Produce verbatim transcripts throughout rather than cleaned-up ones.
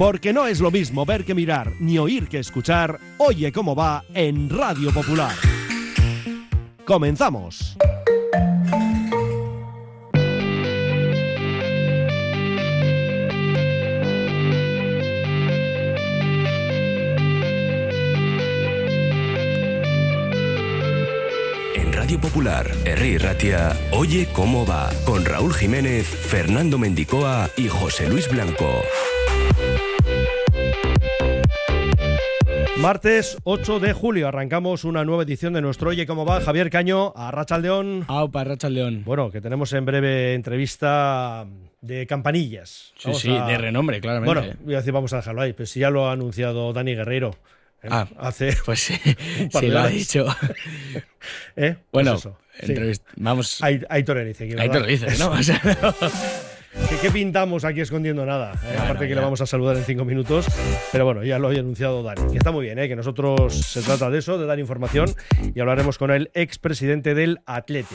Porque no es lo mismo ver que mirar, ni oír que escuchar. Oye cómo va en Radio Popular. ¡Comenzamos! Radio Popular, Herri Ratia, Oye cómo va, con Raúl Jiménez, Fernando Mendicoa y José Luis Blanco. Martes ocho de julio arrancamos una nueva edición de nuestro Oye cómo va. Javier Caño, Arratsaldeon. Aupa, Arratsaldeon. Bueno, que tenemos en breve entrevista de campanillas. Sí, vamos sí, a... de renombre, claramente. Bueno, voy a decir, vamos a dejarlo ahí, pero si ya lo ha anunciado Dani Guerreiro. ¿eh? Ah, hace pues sí, un par sí de lo ha horas. dicho. ¿Eh? Bueno, pues eso, sí. entrevist- vamos. Ahí, ahí te lo dice. aquí, Ahí te ¿verdad? lo dices, ¿no? O sea, no. ¿Qué, qué pintamos aquí escondiendo nada? Eh, No, aparte no, que ya. le vamos a saludar en cinco minutos. Pero bueno, ya lo había anunciado Dani. Que está muy bien, ¿eh? Que nosotros se trata de eso, de dar información. Y hablaremos con el expresidente del Athletic.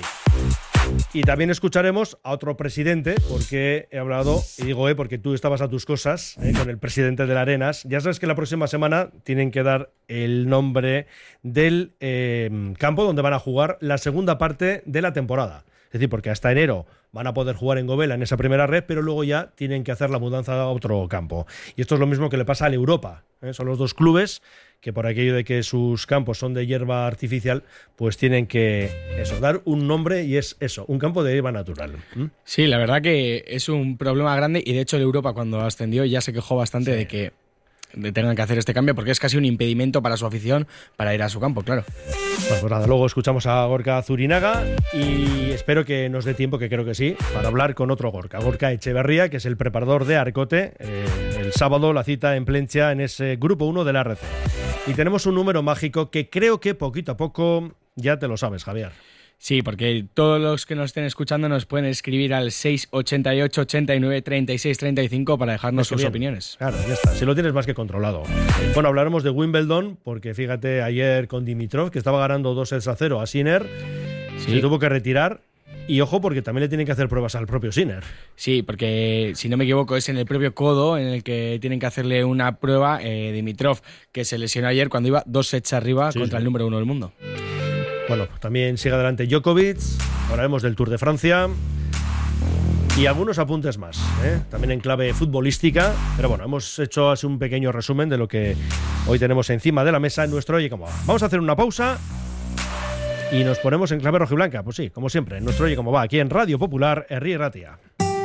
Y también escucharemos a otro presidente, porque he hablado, y digo, eh, porque tú estabas a tus cosas, eh, con el presidente del Arenas. Ya sabes que la próxima semana tienen que dar el nombre del eh, campo donde van a jugar la segunda parte de la temporada. Es decir, porque hasta enero van a poder jugar en Govela en esa primera red, pero luego ya tienen que hacer la mudanza a otro campo. Y esto es lo mismo que le pasa al Europa. ¿eh? Son los dos clubes que por aquello de que sus campos son de hierba artificial, pues tienen que eso, dar un nombre y es eso, un campo de hierba natural. ¿Mm? Sí, la verdad que es un problema grande y de hecho el Europa cuando ascendió ya se quejó bastante Sí. de que de tengan que hacer este cambio porque es casi un impedimento para su afición para ir a su campo, claro. Bueno, pues nada, luego escuchamos a Gorka Zurinaga y espero que nos dé tiempo, que creo que sí, para hablar con otro Gorka, Gorka Echeverría, que es el preparador de Arcote. Eh, el sábado la cita en Plentzia en ese grupo uno de la R C. Y tenemos un número mágico que creo que poquito a poco ya te lo sabes, Javier. Sí, porque todos los que nos estén escuchando nos pueden escribir al seis ochenta y ocho, ochenta y nueve, treinta y seis, treinta y cinco para dejarnos Qué sus bien. opiniones. Claro, ya está, si lo tienes más que controlado. Bueno, hablaremos de Wimbledon, porque fíjate, ayer con Dimitrov, que estaba ganando dos sets a cero a Sinner, Sí. se tuvo que retirar. Y ojo, porque también le tienen que hacer pruebas al propio Sinner. Sí, porque si no me equivoco es en el propio codo en el que tienen que hacerle una prueba eh, Dimitrov, que se lesionó ayer cuando iba dos sets arriba Sí, contra sí. el número uno del mundo. Bueno, también sigue adelante Djokovic, hablaremos del Tour de Francia y algunos apuntes más, ¿eh? También en clave futbolística, pero bueno, hemos hecho así un pequeño resumen de lo que hoy tenemos encima de la mesa en nuestro Oye Cómo Va. Vamos a hacer una pausa y nos ponemos en clave rojiblanca, pues sí, como siempre, en nuestro Oye Cómo Va, aquí en Radio Popular, Herri Ratia.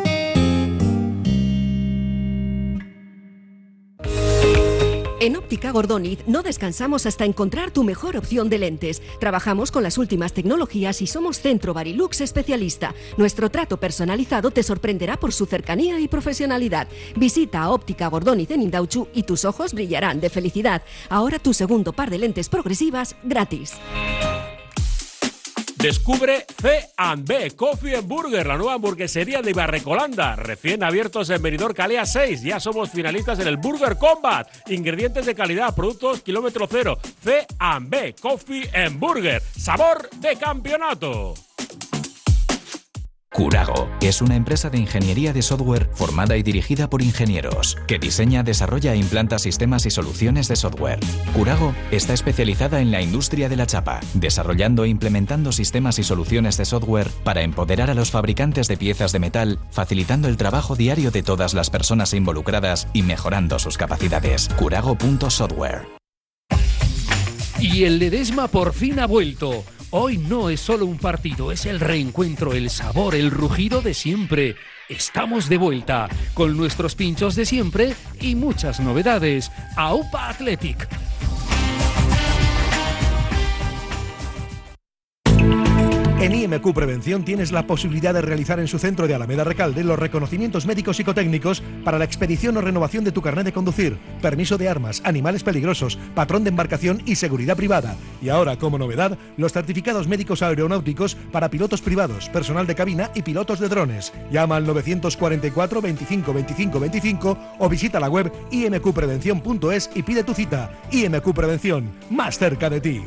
En Óptica Gordoniz no descansamos hasta encontrar tu mejor opción de lentes. Trabajamos con las últimas tecnologías y somos Centro Barilux especialista. Nuestro trato personalizado te sorprenderá por su cercanía y profesionalidad. Visita a Óptica Gordoniz en Indautxu y tus ojos brillarán de felicidad. Ahora tu segundo par de lentes progresivas gratis. Descubre C and B Coffee and Burger, la nueva hamburguesería de Ibarrecolanda, recién abiertos en Benidorm Calea seis. Ya somos finalistas en el Burger Combat. Ingredientes de calidad, productos kilómetro cero. C and B Coffee and Burger, sabor de campeonato. Curago es una empresa de ingeniería de software formada y dirigida por ingenieros, que diseña, desarrolla e implanta sistemas y soluciones de software. Curago está especializada en la industria de la chapa, desarrollando e implementando sistemas y soluciones de software para empoderar a los fabricantes de piezas de metal, facilitando el trabajo diario de todas las personas involucradas y mejorando sus capacidades. Curago punto software. Y el Ledesma por fin ha vuelto. Hoy no es solo un partido, es el reencuentro, el sabor, el rugido de siempre. Estamos de vuelta con nuestros pinchos de siempre y muchas novedades. Aupa Athletic. En I M Q Prevención tienes la posibilidad de realizar en su centro de Alameda Recalde los reconocimientos médicos psicotécnicos para la expedición o renovación de tu carnet de conducir, permiso de armas, animales peligrosos, patrón de embarcación y seguridad privada. Y ahora, como novedad, los certificados médicos aeronáuticos para pilotos privados, personal de cabina y pilotos de drones. Llama al novecientos cuarenta y cuatro, veinticinco, veinticinco, veinticinco o visita la web i m q prevención punto es y pide tu cita. I M Q Prevención, más cerca de ti.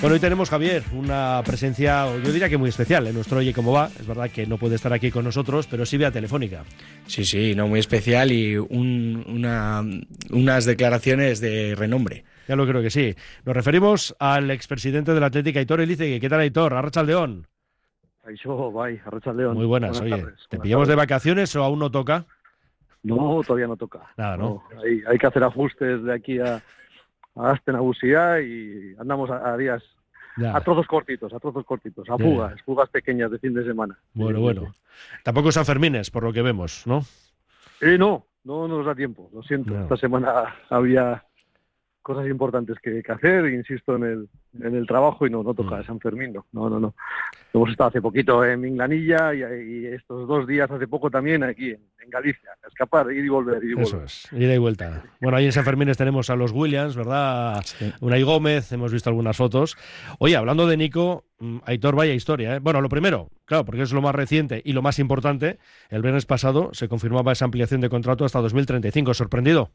Bueno, hoy tenemos, Javier, una presencia, yo diría que muy especial en nuestro Oye Cómo Va. Es verdad que no puede estar aquí con nosotros, pero sí vía telefónica. Sí, sí, no, muy especial y un, una, unas declaraciones de renombre. Ya lo creo que sí. Nos referimos al expresidente del Athletic, Aitor Elizegui. ¿Qué tal, Aitor? Arratsaldeon. Aixo, bai, Arratsaldeon. Muy buenas, buenas oye. tardes. ¿Te buenas pillamos tardes. de vacaciones o aún no toca? No, todavía no toca. Nada, ¿no? no hay, hay que hacer ajustes de aquí a, a Asten, a Busía, y andamos a, a días, Ya. a trozos cortitos, a trozos cortitos, a Ya. fugas, fugas pequeñas de fin de semana. Bueno, Sí, bueno. sí, Tampoco San Fermines, por lo que vemos, ¿no? sí. Eh, no, no nos da tiempo, lo siento. No. Esta semana había cosas importantes que, que hacer, insisto en el, en el trabajo, y no, no toca Mm. San Fermín, no, no, no, no. Hemos estado hace poquito en Minglanilla y, y estos dos días hace poco también aquí en, en Galicia, a escapar, ir y volver, ir y volver. Eso es, ida y vuelta. Bueno, ahí en San Fermines tenemos a los Williams, ¿verdad? Sí. Unai Gómez, hemos visto algunas fotos. Oye, hablando de Nico, mm, Aitor, vaya historia, ¿eh? Bueno, lo primero, claro, porque es lo más reciente y lo más importante, el viernes pasado se confirmaba esa ampliación de contrato hasta dos mil treinta y cinco. ¿Sorprendido?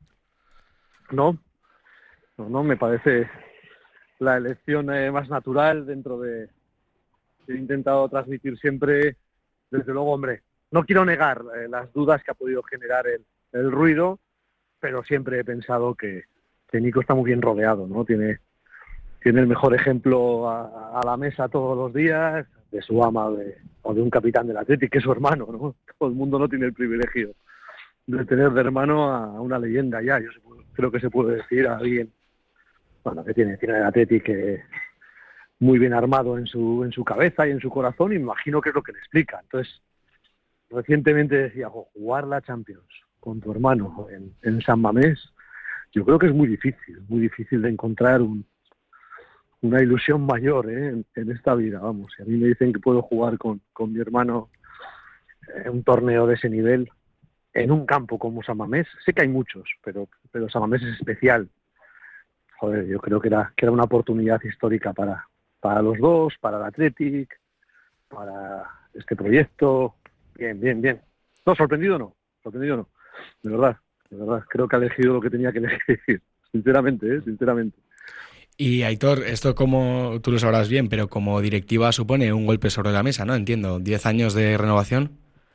No, no, no, me parece la elección eh, más natural dentro de... He intentado transmitir siempre, desde luego, hombre, no quiero negar eh, las dudas que ha podido generar el, el ruido, pero siempre he pensado que, que Nico está muy bien rodeado, ¿no? Tiene, tiene el mejor ejemplo a, a la mesa todos los días, de su ama o de, o de un capitán del Athletic, que es su hermano, ¿no? Todo el mundo no tiene el privilegio de tener de hermano a una leyenda ya. Yo se puede- creo que se puede decir a alguien, bueno, que tiene, tiene el Athletic que muy bien armado en su en su cabeza y en su corazón, y me imagino que es lo que le explica. Entonces, recientemente decía, "Jo, jugar la Champions con tu hermano en, en San Mamés, yo creo que es muy difícil, muy difícil de encontrar un, una ilusión mayor, ¿eh? en, en esta vida, vamos. Si a mí me dicen que puedo jugar con, con mi hermano en un torneo de ese nivel, en un campo como San Mamés, sé que hay muchos, pero, pero San Mamés es especial. Joder, yo creo que era, que era una oportunidad histórica para, para los dos, para el Athletic, para este proyecto. Bien, bien, bien. No, sorprendido no, sorprendido no. De verdad, de verdad. Creo que ha elegido lo que tenía que elegir. Sinceramente, ¿eh? Sinceramente. Y Aitor, esto como tú lo sabrás bien, pero como directiva supone un golpe sobre la mesa, ¿no? Entiendo, diez años de renovación.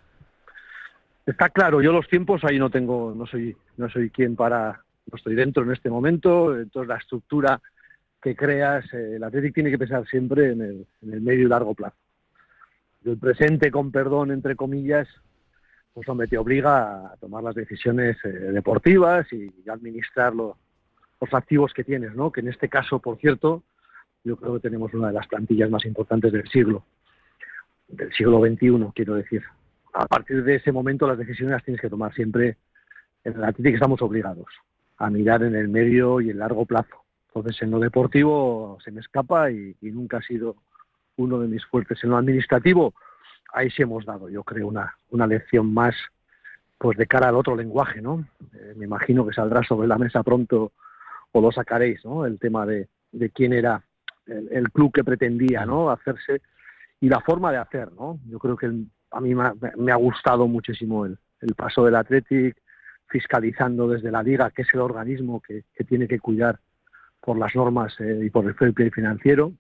Está claro, yo los tiempos ahí no tengo, no soy, no soy quien para, no estoy dentro en este momento. Entonces la estructura que creas, eh, el Athletic tiene que pensar siempre en el, en el medio y largo plazo. El presente, con perdón, entre comillas, pues hombre, te obliga a tomar las decisiones eh, deportivas y, y administrar lo- los activos que tienes, ¿no? Que en este caso, por cierto, yo creo que tenemos una de las plantillas más importantes del siglo, del siglo veintiuno, quiero decir. A partir de ese momento las decisiones las tienes que tomar siempre. En el Athletic estamos obligados a mirar en el medio y el largo plazo. Entonces, en lo deportivo se me escapa y, y nunca ha sido uno de mis fuertes. En lo administrativo, ahí sí hemos dado, yo creo, una, una lección más, pues de cara al otro lenguaje, ¿no? Eh, me imagino que saldrá sobre la mesa pronto, o lo sacaréis, ¿no? El tema de, de quién era el, el club que pretendía, ¿no? Hacerse, y la forma de hacer, ¿no? Yo creo que el- a mí me ha, me ha gustado muchísimo el, el paso del Athletic, fiscalizando desde la Liga, que es el organismo que, que tiene que cuidar por las normas eh, y por el fair play financiero,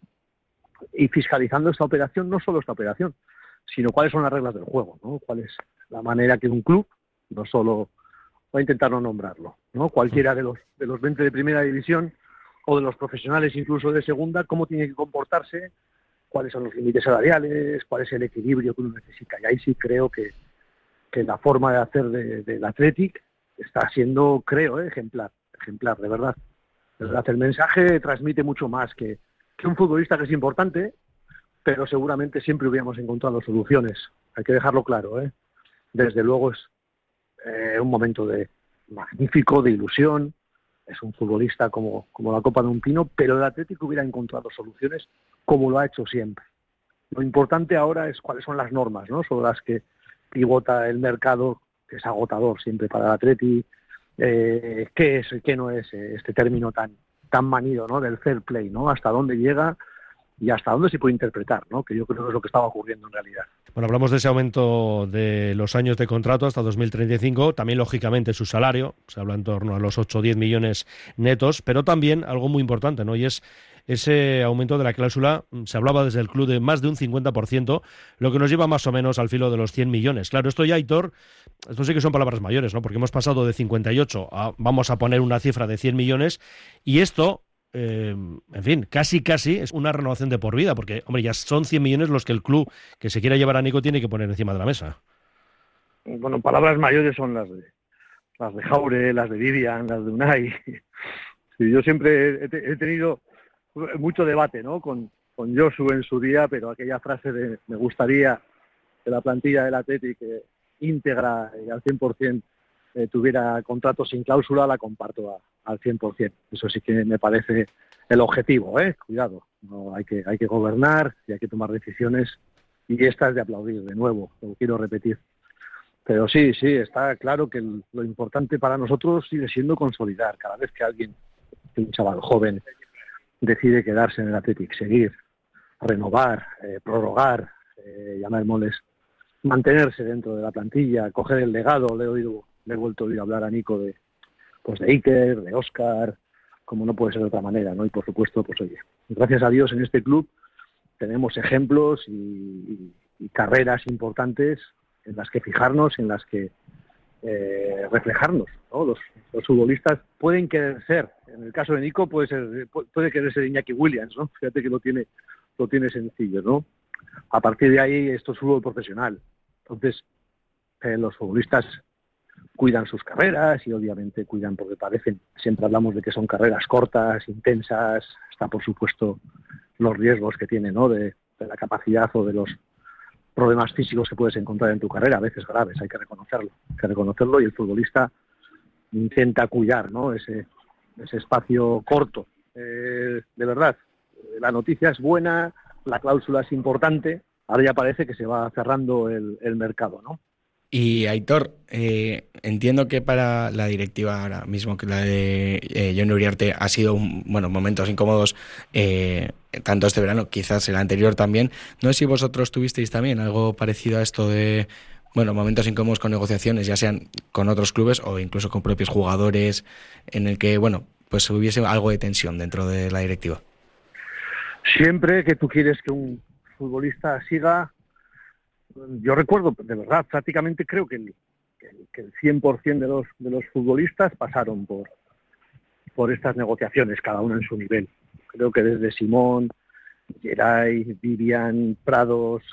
y fiscalizando esta operación, no solo esta operación, sino cuáles son las reglas del juego, ¿no? Cuál es la manera que un club, no solo, voy a intentar no nombrarlo, ¿no? Cualquiera de los de los veinte de primera división o de los profesionales incluso de segunda, cómo tiene que comportarse, cuáles son los límites salariales, cuál es el equilibrio que uno necesita. Y ahí sí creo que, que la forma de hacer de- del Athletic está siendo, creo, eh, ejemplar, ejemplar, de verdad. De verdad, el mensaje transmite mucho más que, que un futbolista, que es importante, pero seguramente siempre hubiéramos encontrado soluciones. Hay que dejarlo claro, ¿eh? Desde luego es eh, un momento de magnífico, de ilusión. Es un futbolista como, como la copa de un pino, pero el Atlético hubiera encontrado soluciones como lo ha hecho siempre. Lo importante ahora es cuáles son las normas, ¿no? Sobre las que pivota el mercado, que es agotador siempre para el Atleti. Eh, ¿Qué es y qué no es eh, este término tan tan manido, ¿no? Del fair play, ¿no? Hasta dónde llega y hasta dónde se puede interpretar, ¿no? Que yo creo que es lo que estaba ocurriendo en realidad. Bueno, hablamos de ese aumento de los años de contrato hasta dos mil treinta y cinco, también lógicamente su salario, se habla en torno a los ocho o diez millones netos, pero también algo muy importante, ¿no? Y es ese aumento de la cláusula. Se hablaba desde el club de más de un cincuenta por ciento, lo que nos lleva más o menos al filo de los cien millones. Claro, esto ya, Aitor, esto sí que son palabras mayores, ¿no? Porque hemos pasado de cincuenta y ocho a, vamos a poner una cifra de cien millones, y esto, eh, en fin, casi casi es una renovación de por vida, porque, hombre, ya son cien millones los que el club que se quiera llevar a Nico tiene que poner encima de la mesa. Bueno, palabras mayores son las de las de Jaure, las de Vivian, las de Unai. Sí, yo siempre he, he tenido mucho debate, ¿no? Con, con Josu en su día, pero aquella frase de me gustaría que la plantilla del Athletic eh, íntegra y al cien por ciento eh, tuviera contrato sin cláusula, la comparto a, al cien por ciento. Eso sí que me parece el objetivo, ¿eh? Cuidado, no hay que hay que gobernar y hay que tomar decisiones, y esta es de aplaudir, de nuevo, lo quiero repetir. Pero sí, sí, está claro que el, lo importante para nosotros sigue siendo consolidar. Cada vez que alguien, un chaval joven, decide quedarse en el Athletic, seguir, renovar, eh, prorrogar, eh, llamémosles, mantenerse dentro de la plantilla, coger el legado. Le he oído, le he vuelto a oír hablar a Nico de, pues de Iker, de Óscar, como no puede ser de otra manera, ¿no? Y por supuesto, pues oye, gracias a Dios en este club tenemos ejemplos y, y, y carreras importantes en las que fijarnos, en las que eh, reflejarnos, ¿no? Los, los futbolistas pueden querer ser, en el caso de Nico puede ser, puede querer ser Iñaki Williams, ¿no? Fíjate que lo tiene, lo tiene sencillo, ¿no? A partir de ahí esto es fútbol profesional. Entonces, eh, los futbolistas cuidan sus carreras y obviamente cuidan porque parecen, siempre hablamos de que son carreras cortas, intensas, está por supuesto los riesgos que tiene, ¿no? De, de la capacidad o de los problemas físicos que puedes encontrar en tu carrera, a veces graves, hay que reconocerlo, hay que reconocerlo, y el futbolista intenta cuidar, ¿no? ese, ese espacio corto. Eh, de verdad, la noticia es buena, la cláusula es importante, ahora ya parece que se va cerrando el, el mercado, ¿no? Y Aitor, eh, entiendo que para la directiva ahora mismo, que la de eh, Jon Uriarte, ha sido un, bueno, momentos incómodos, eh, tanto este verano, quizás el anterior también. No sé si vosotros tuvisteis también algo parecido a esto de, bueno, momentos incómodos con negociaciones, ya sean con otros clubes o incluso con propios jugadores, en el que, bueno, pues hubiese algo de tensión dentro de la directiva. Siempre que tú quieres que un futbolista siga, yo recuerdo, de verdad, prácticamente creo que el, que el cien por ciento de los, de los futbolistas pasaron por, por estas negociaciones, cada uno en su nivel. Creo que desde Simón, Geray, Vivian, Prados,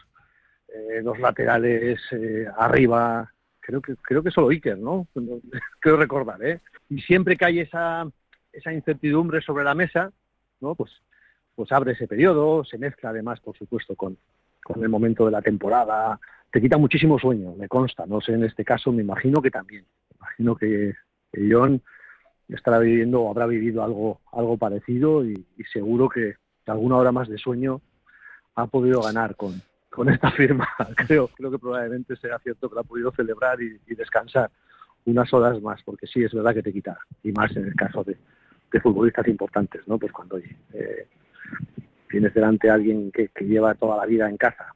eh, los laterales eh, arriba, creo que creo que solo Iker, ¿no? Creo recordar, ¿eh? Y siempre que hay esa, esa incertidumbre sobre la mesa, ¿no? Pues, pues abre ese periodo, se mezcla además, por supuesto, con con el momento de la temporada, te quita muchísimo sueño, me consta, no sé, en este caso me imagino que también, me imagino que, que Jon estará viviendo o habrá vivido algo algo parecido y, y seguro que alguna hora más de sueño ha podido ganar con, con esta firma. Creo, creo que probablemente será cierto que la ha podido celebrar y, y descansar unas horas más, porque sí, es verdad que te quita, y más en el caso de, de futbolistas importantes, ¿no? Pues cuando eh, tienes delante a alguien que, que lleva toda la vida en casa,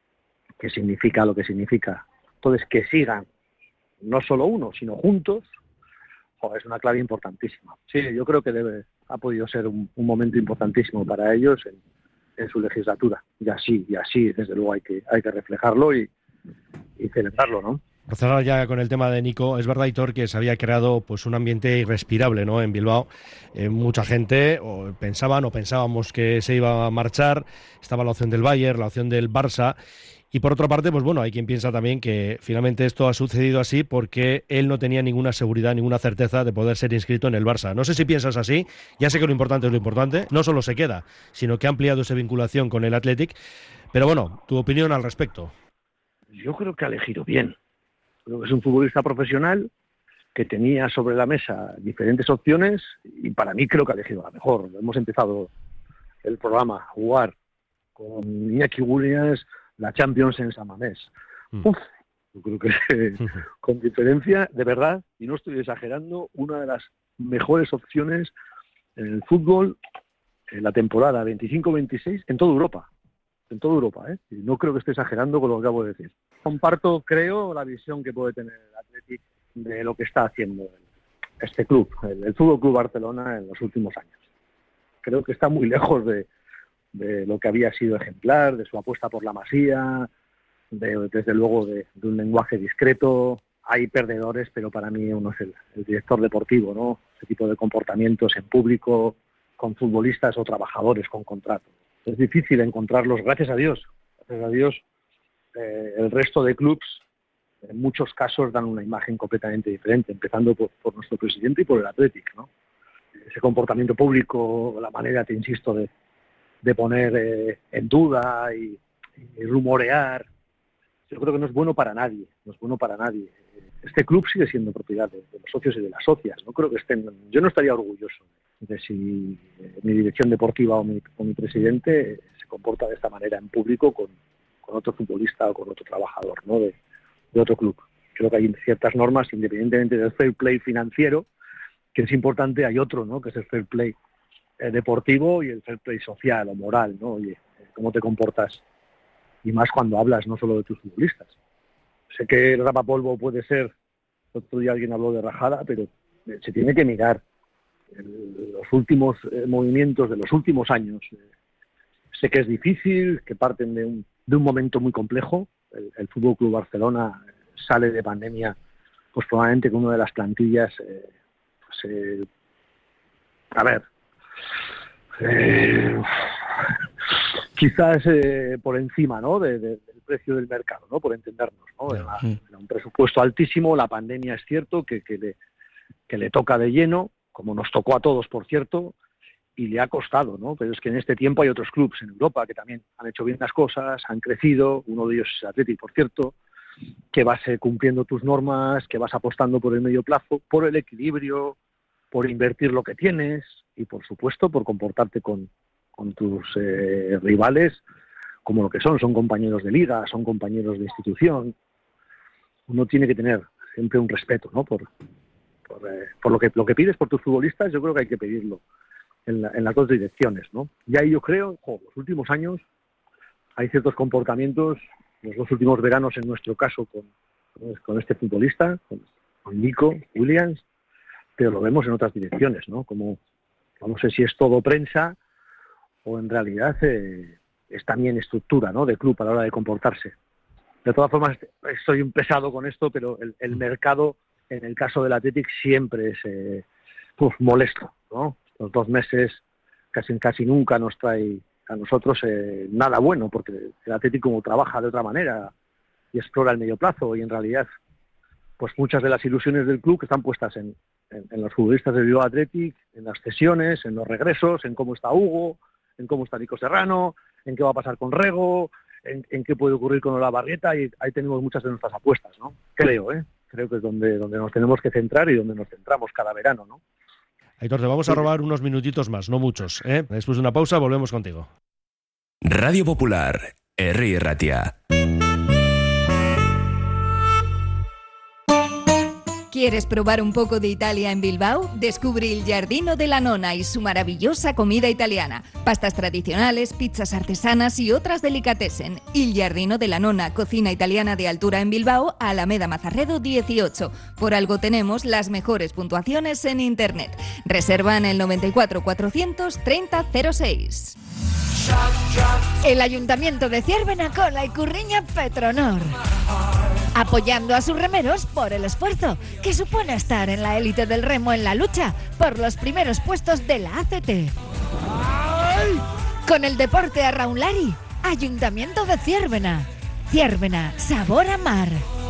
que significa lo que significa. Entonces, que sigan, no solo uno, sino juntos, joder, es una clave importantísima. Sí, yo creo que debe, ha podido ser un, un momento importantísimo para ellos en, en su legislatura. Y así, y así, desde luego, hay que, hay que reflejarlo y, y celebrarlo, ¿no? Por cerrar ya con el tema de Nico, es verdad, Aitor, que se había creado pues un ambiente irrespirable, ¿no? En Bilbao, eh, mucha gente o pensaban o pensábamos que se iba a marchar, estaba la opción del Bayern, la opción del Barça, y por otra parte, pues bueno, hay quien piensa también que finalmente esto ha sucedido así porque él no tenía ninguna seguridad, ninguna certeza de poder ser inscrito en el Barça. No sé si piensas así, ya sé que lo importante es lo importante, no solo se queda, sino que ha ampliado esa vinculación con el Athletic, pero bueno, tu opinión al respecto. Yo creo que ha elegido bien. Creo que es un futbolista profesional que tenía sobre la mesa diferentes opciones y para mí creo que ha elegido la mejor. Hemos empezado el programa a jugar con Iñaki Williams la Champions en San Mamés. Mm. Uf, yo creo que con diferencia, de verdad, y no estoy exagerando, una de las mejores opciones en el fútbol en la temporada veinticinco veintiséis en toda Europa. En toda Europa, ¿eh? Y no creo que esté exagerando con lo que acabo de decir. Comparto, creo, la visión que puede tener el Athletic de lo que está haciendo este club, el, el Fútbol Club Barcelona en los últimos años. creo que está muy lejos de, de lo que había sido ejemplar, de su apuesta por la Masía, de, desde luego de, de un lenguaje discreto. Hay perdedores, pero para mí uno es el, el director deportivo, ¿no? Ese tipo de comportamientos en público, con futbolistas o trabajadores con contrato. Es difícil encontrarlos, gracias a Dios. Gracias a Dios, eh, el resto de clubs, en muchos casos, dan una imagen completamente diferente, empezando por, por nuestro presidente y por el Athletic, ¿no? Ese comportamiento público, la manera, te insisto, de, de poner eh, en duda y, y rumorear, yo creo que no es bueno para nadie, no es bueno para nadie. Este club sigue siendo propiedad de, de los socios y de las socias. No creo que estén. Yo no estaría orgulloso de si eh, mi dirección deportiva o mi, o mi presidente eh, se comporta de esta manera en público con, con otro futbolista o con otro trabajador, ¿no? de, de otro club. Creo que hay ciertas normas, independientemente del fair play financiero, que es importante. Hay otro, ¿no? Que es el fair play eh, deportivo y el fair play social o moral, ¿no? Oye, cómo te comportas, y más cuando hablas no solo de tus futbolistas. Sé que el rapapolvo puede ser, el otro día alguien habló de rajada, pero se tiene que mirar el, los últimos eh, movimientos de los últimos años. Eh, sé que es difícil, que parten de un, de un momento muy complejo. El, el F C Barcelona sale de pandemia, pues probablemente con una de las plantillas, eh, pues, eh, a ver, eh, quizás eh, por encima, ¿no? de, de, del precio del mercado, ¿no? Por entendernos, ¿no? Era, era un presupuesto altísimo. La pandemia es cierto que, que, le, que le toca de lleno, como nos tocó a todos, por cierto, y le ha costado, ¿no? Pero es que en este tiempo hay otros clubes en Europa que también han hecho bien las cosas, han crecido. Uno de ellos es Athletic, por cierto, que vas eh, cumpliendo tus normas, que vas apostando por el medio plazo, por el equilibrio, por invertir lo que tienes y, por supuesto, por comportarte con con tus eh, rivales como lo que son, son compañeros de liga, son compañeros de institución. Uno tiene que tener siempre un respeto, ¿no? Por, por, eh, por lo que lo que pides por tus futbolistas. Yo creo que hay que pedirlo en, la, en las dos direcciones, ¿no? Y ahí yo creo, jo, los últimos años hay ciertos comportamientos, los dos últimos veranos en nuestro caso con, con este futbolista, con, con Nico Williams, pero lo vemos en otras direcciones, ¿no? Como, no sé si es todo prensa o en realidad eh, es también estructura, ¿no? De club a la hora de comportarse. De todas formas, estoy un pesado con esto, pero el, el mercado, en el caso del Athletic, siempre es eh, uf, molesto, ¿no? Los dos meses casi casi nunca nos trae a nosotros eh, nada bueno, porque el Athletic como trabaja de otra manera y explora el medio plazo, y en realidad pues muchas de las ilusiones del club están puestas en, en, en los futbolistas del Bilbao Athletic, en las cesiones, en los regresos, en cómo está Hugo, en cómo está Nico Serrano, en qué va a pasar con Rego, en, en qué puede ocurrir con Olavarrieta, y ahí tenemos muchas de nuestras apuestas, ¿no? Creo, ¿eh? Creo que es donde, donde nos tenemos que centrar y donde nos centramos cada verano, ¿no? Aitor, te vamos a robar unos minutitos más, no muchos, ¿eh? Después de una pausa volvemos contigo. Radio Popular, Herri Ratia. ¿Quieres probar un poco de Italia en Bilbao? Descubre il Giardino della Nonna y su maravillosa comida italiana. Pastas tradicionales, pizzas artesanas y otras delicatessen. Il Giardino della Nonna, cocina italiana de altura en Bilbao, Alameda Mazarredo dieciocho. Por algo tenemos las mejores puntuaciones en internet. Reserva en el noventa y cuatro cuatrocientos treinta cero seis. El Ayuntamiento de Ciervena con la Icurriña Petronor, apoyando a sus remeros por el esfuerzo que supone estar en la élite del remo en la lucha por los primeros puestos de la A C T. Con el deporte a Raunlari, Ayuntamiento de Ciervena. Ciervena, sabor a mar.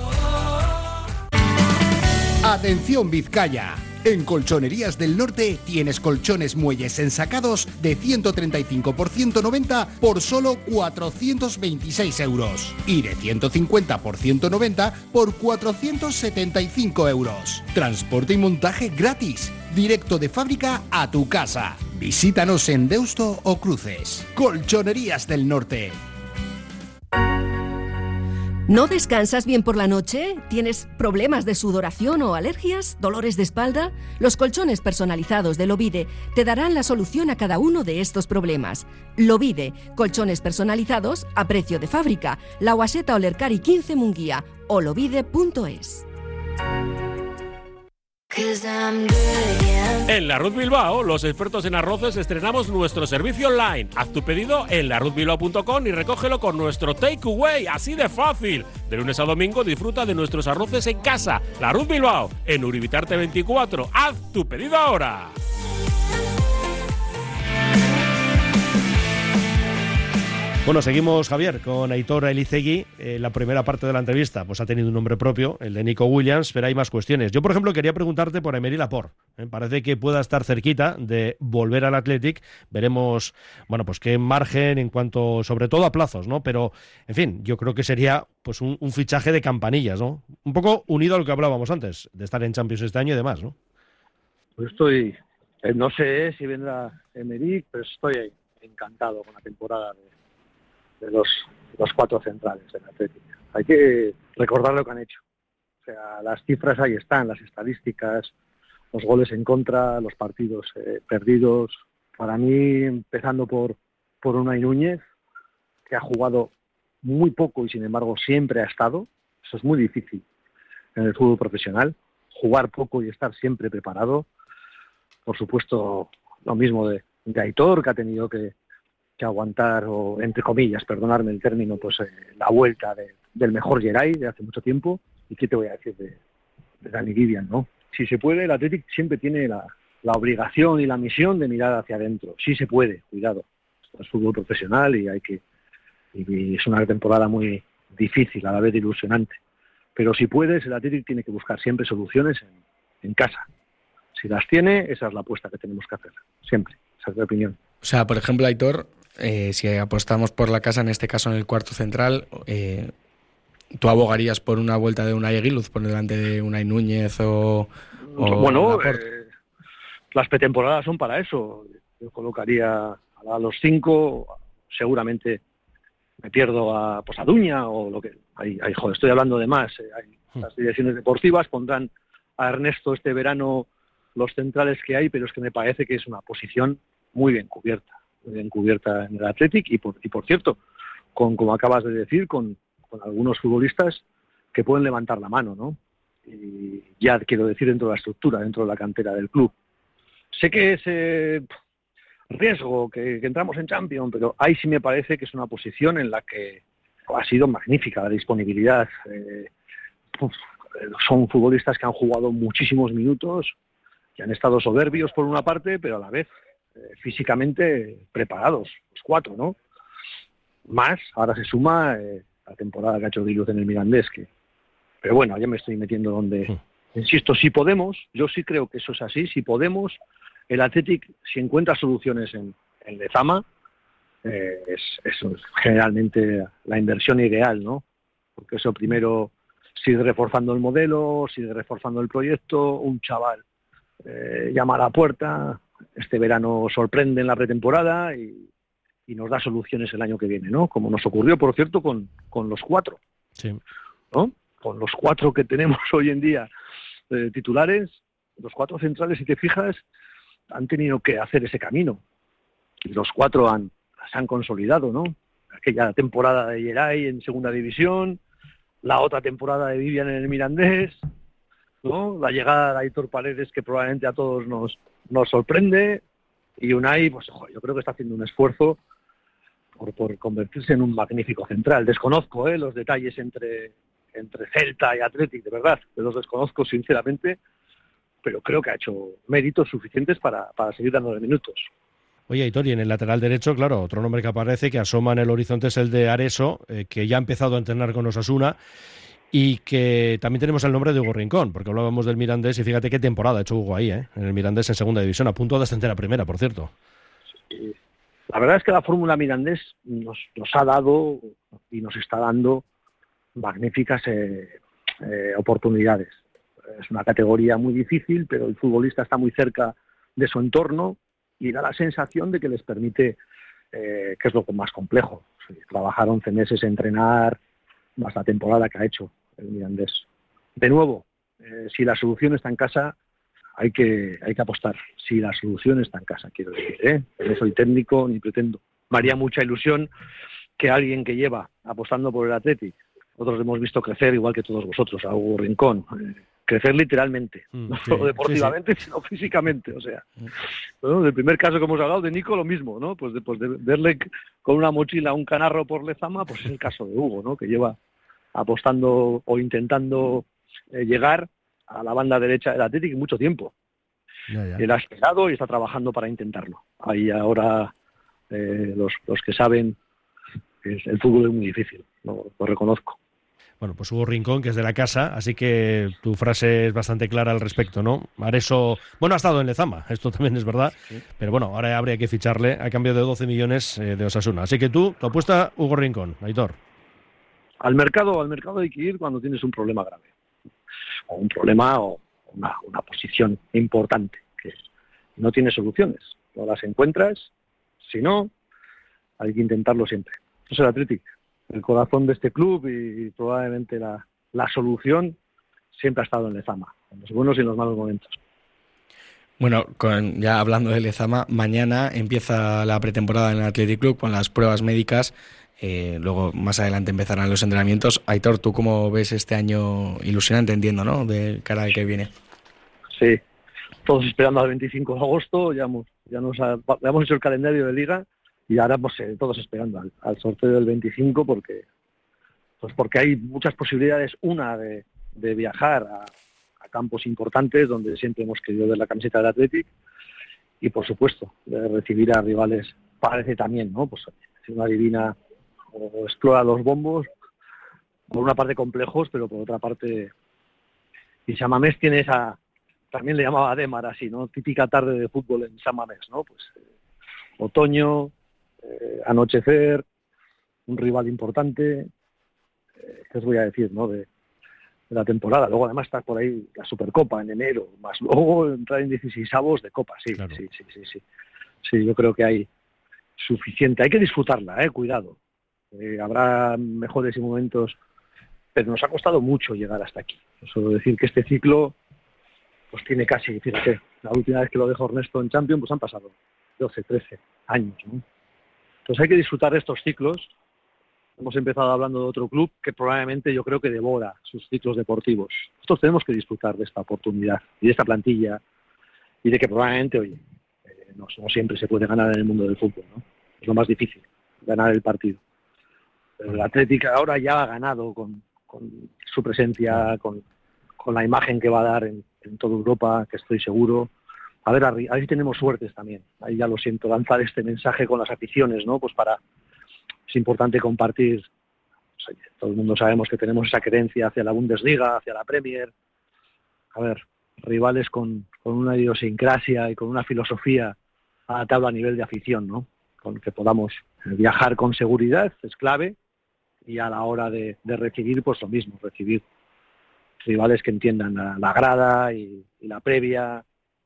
Atención Vizcaya. En Colchonerías del Norte tienes colchones muelles ensacados de ciento treinta y cinco por ciento noventa por solo cuatrocientos veintiséis euros y de ciento cincuenta por ciento noventa por cuatrocientos setenta y cinco euros. Transporte y montaje gratis, directo de fábrica a tu casa. Visítanos en Deusto o Cruces. Colchonerías del Norte. ¿No descansas bien por la noche? ¿Tienes problemas de sudoración o alergias? ¿Dolores de espalda? Los colchones personalizados de Lovide te darán la solución a cada uno de estos problemas. Lovide, colchones personalizados a precio de fábrica. La Guaseta Olercari quince Munguía o lovide punto es. En La Ruz Bilbao, los expertos en arroces estrenamos nuestro servicio online. Haz tu pedido en la ruz bilbao punto com y recógelo con nuestro takeaway, así de fácil. De lunes a domingo disfruta de nuestros arroces en casa. La Ruz Bilbao, en Uribitarte veinticuatro. Haz tu pedido ahora. Bueno, seguimos, Javier, con Aitor Elizegui. Eh, la primera parte de la entrevista pues ha tenido un nombre propio, el de Nico Williams, pero hay más cuestiones. Yo, por ejemplo, quería preguntarte por Emery Laporte. Eh, parece que pueda estar cerquita de volver al Athletic. Veremos, bueno, pues qué margen en cuanto, sobre todo a plazos, ¿no? Pero, en fin, yo creo que sería pues un, un fichaje de campanillas, ¿no? Un poco unido a lo que hablábamos antes, de estar en Champions este año y demás, ¿no? Pues estoy, eh, no sé si vendrá Emery, pero estoy ahí, encantado con la temporada de de los, los cuatro centrales del Atlético. Hay que recordar lo que han hecho. O sea, las cifras ahí están, las estadísticas, los goles en contra, los partidos eh, perdidos. Para mí, empezando por, por Unai Núñez, que ha jugado muy poco y sin embargo siempre ha estado. Eso es muy difícil en el fútbol profesional, jugar poco y estar siempre preparado. Por supuesto, lo mismo de, de Aitor, que ha tenido que que aguantar, o entre comillas, perdonarme el término, pues eh, la vuelta de, del mejor Geray de hace mucho tiempo. ¿Y qué te voy a decir de, de Dani Vivian, no? Si se puede, el Athletic siempre tiene la, la obligación y la misión de mirar hacia adentro. Sí se puede, cuidado. Esto es fútbol profesional y hay que y, y es una temporada muy difícil, a la vez ilusionante. Pero si puedes, el Athletic tiene que buscar siempre soluciones en, en casa. Si las tiene, esa es la apuesta que tenemos que hacer. Siempre. Esa es mi opinión. O sea, por ejemplo, Aitor, eh, si apostamos por la casa, en este caso en el cuarto central, eh, ¿tú abogarías por una vuelta de Unai Aguiluz por delante de Unai Núñez o...? o bueno, eh, las pretemporadas son para eso. Yo colocaría a los cinco, seguramente me pierdo a, pues a Duña o lo que... Hay, hay, joder, estoy hablando de más. Eh, hay, las direcciones deportivas pondrán a Ernesto este verano los centrales que hay, pero es que me parece que es una posición muy bien cubierta. bien cubierta en el Athletic y por, y por cierto, con como acabas de decir, con, con algunos futbolistas que pueden levantar la mano, ¿no? Y ya quiero decir dentro de la estructura, dentro de la cantera del club. Sé que es eh, riesgo que, que entramos en Champions, pero ahí sí me parece que es una posición en la que ha sido magnífica la disponibilidad. Eh, uf, son futbolistas que han jugado muchísimos minutos, que han estado soberbios por una parte, pero a la vez físicamente preparados, los cuatro, ¿no? Más, ahora se suma eh, la temporada que ha hecho Aguiluz en el Mirandés, que... pero bueno, ya me estoy metiendo donde... Sí. Insisto, si podemos, yo sí creo que eso es así, si podemos, el Athletic, si encuentra soluciones en, en Lezama, eh, es, eso es generalmente la inversión ideal, ¿no? Porque eso primero sigue reforzando el modelo, sigue reforzando el proyecto, un chaval eh, llama a la puerta... Este verano sorprende en la pretemporada y, y nos da soluciones el año que viene, ¿no? Como nos ocurrió, por cierto, con, con los cuatro, sí. ¿no? Con los cuatro que tenemos hoy en día eh, titulares, los cuatro centrales, si te fijas, han tenido que hacer ese camino. Y los cuatro han, se han consolidado, ¿no? Aquella temporada de Geray en segunda división, la otra temporada de Vivian en el Mirandés, ¿no? La llegada de Aitor Paredes, que probablemente a todos nos nos sorprende, y Unai, pues ojo, yo creo que está haciendo un esfuerzo por, por convertirse en un magnífico central. Desconozco eh, los detalles entre, entre Celta y Athletic, de verdad, los desconozco sinceramente, pero creo que ha hecho méritos suficientes para, para seguir dándole minutos. Oye, Aitor, y en el lateral derecho, claro, otro nombre que aparece, que asoma en el horizonte, es el de Areso, eh, que ya ha empezado a entrenar con Osasuna, y que también tenemos el nombre de Hugo Rincón, porque hablábamos del Mirandés y fíjate qué temporada ha hecho Hugo ahí, ¿eh? En el Mirandés en segunda división, a punto de ascender a primera, por cierto. Sí. La verdad es que la fórmula Mirandés nos, nos ha dado y nos está dando magníficas eh, eh, oportunidades. Es una categoría muy difícil, pero el futbolista está muy cerca de su entorno y da la sensación de que les permite, eh, que es lo más complejo, sí, trabajar once meses, entrenar, más la temporada que ha hecho el Mirandés. De nuevo, eh, si la solución está en casa, hay que hay que apostar. Si la solución está en casa, quiero decir, ¿eh? No soy técnico ni pretendo. Me haría mucha ilusión que alguien que lleva apostando por el Athletic nosotros hemos visto crecer, igual que todos vosotros, a Hugo Rincón. Eh, crecer literalmente, mm, no sí, solo deportivamente, sí, sí. sino físicamente. O sea, ¿no? Del primer caso que hemos hablado de Nico, lo mismo, ¿no? Pues después de verle con una mochila, un canarro por Lezama, pues es el caso de Hugo, ¿no? Que lleva apostando o intentando eh, llegar a la banda derecha del Athletic mucho tiempo. Ya, ya. Él ha esperado y está trabajando para intentarlo. Ahí ahora eh, los, los que saben que el fútbol es muy difícil, lo, lo reconozco. Bueno, pues Hugo Rincón, que es de la casa, así que tu frase es bastante clara al respecto, ¿no? Areso, bueno, ha estado en Lezama, esto también es verdad, sí. Pero bueno, ahora habría que ficharle a cambio de doce millones eh, de Osasuna. Así que tú, tu apuesta, Hugo Rincón, Aitor. Al mercado, al mercado hay que ir cuando tienes un problema grave. O un problema o una, una posición importante, que no tiene soluciones. No las encuentras, si no, hay que intentarlo siempre. Eso es el Athletic. El corazón de este club y probablemente la, la solución siempre ha estado en Lezama, en los buenos y en los malos momentos. Bueno, con, ya hablando de Lezama, mañana empieza la pretemporada en el Athletic Club con las pruebas médicas, eh, luego más adelante empezarán los entrenamientos. Aitor, ¿tú cómo ves este año ilusionante, entiendo, ¿no?, de cara al que viene? Sí, todos esperando al veinticinco de agosto, ya hemos, ya nos ha, ya hemos hecho el calendario de Liga. Y ahora pues eh, todos esperando al, al sorteo del veinticinco porque pues porque hay muchas posibilidades, una de, de viajar a, a campos importantes donde siempre hemos querido ver la camiseta del Athletic y por supuesto de recibir a rivales, parece también, ¿no? Pues si una adivina o explora los bombos, por una parte complejos, pero por otra parte, y San Mamés tiene esa, también le llamaba Démar así, ¿no? Típica tarde de fútbol en San Mamés, ¿no? Pues eh, otoño, Eh, anochecer, un rival importante, eh, ¿qué os voy a decir, no? De, de la temporada. Luego además está por ahí la Supercopa en enero, más luego entrar en dieciseisavos de Copa, sí, claro. sí, sí, sí, sí. Sí, yo creo que hay suficiente, hay que disfrutarla, eh, cuidado. Eh, habrá mejores y momentos, pero nos ha costado mucho llegar hasta aquí. Solo decir que este ciclo, pues tiene casi, fíjate, la última vez que lo dejó Ernesto en Champions, pues han pasado doce, trece años, ¿no? Entonces hay que disfrutar de estos ciclos. Hemos empezado hablando de otro club que probablemente yo creo que devora sus ciclos deportivos. Nosotros tenemos que disfrutar de esta oportunidad y de esta plantilla y de que probablemente, oye, eh, no, no siempre se puede ganar en el mundo del fútbol, ¿no? Es lo más difícil, ganar el partido. Pero el Athletic ahora ya ha ganado con, con su presencia, con, con la imagen que va a dar en, en toda Europa, que estoy seguro. A ver, a ver si tenemos suertes también. Ahí ya lo siento, lanzar este mensaje con las aficiones, ¿no? Pues para, es importante compartir. Pues, todo el mundo sabemos que tenemos esa creencia hacia la Bundesliga, hacia la Premier. A ver, rivales con, con una idiosincrasia y con una filosofía adaptable a nivel de afición, ¿no? Con que podamos viajar con seguridad, es clave. Y a la hora de, de recibir, pues lo mismo, recibir rivales que entiendan la, la grada y, y la previa.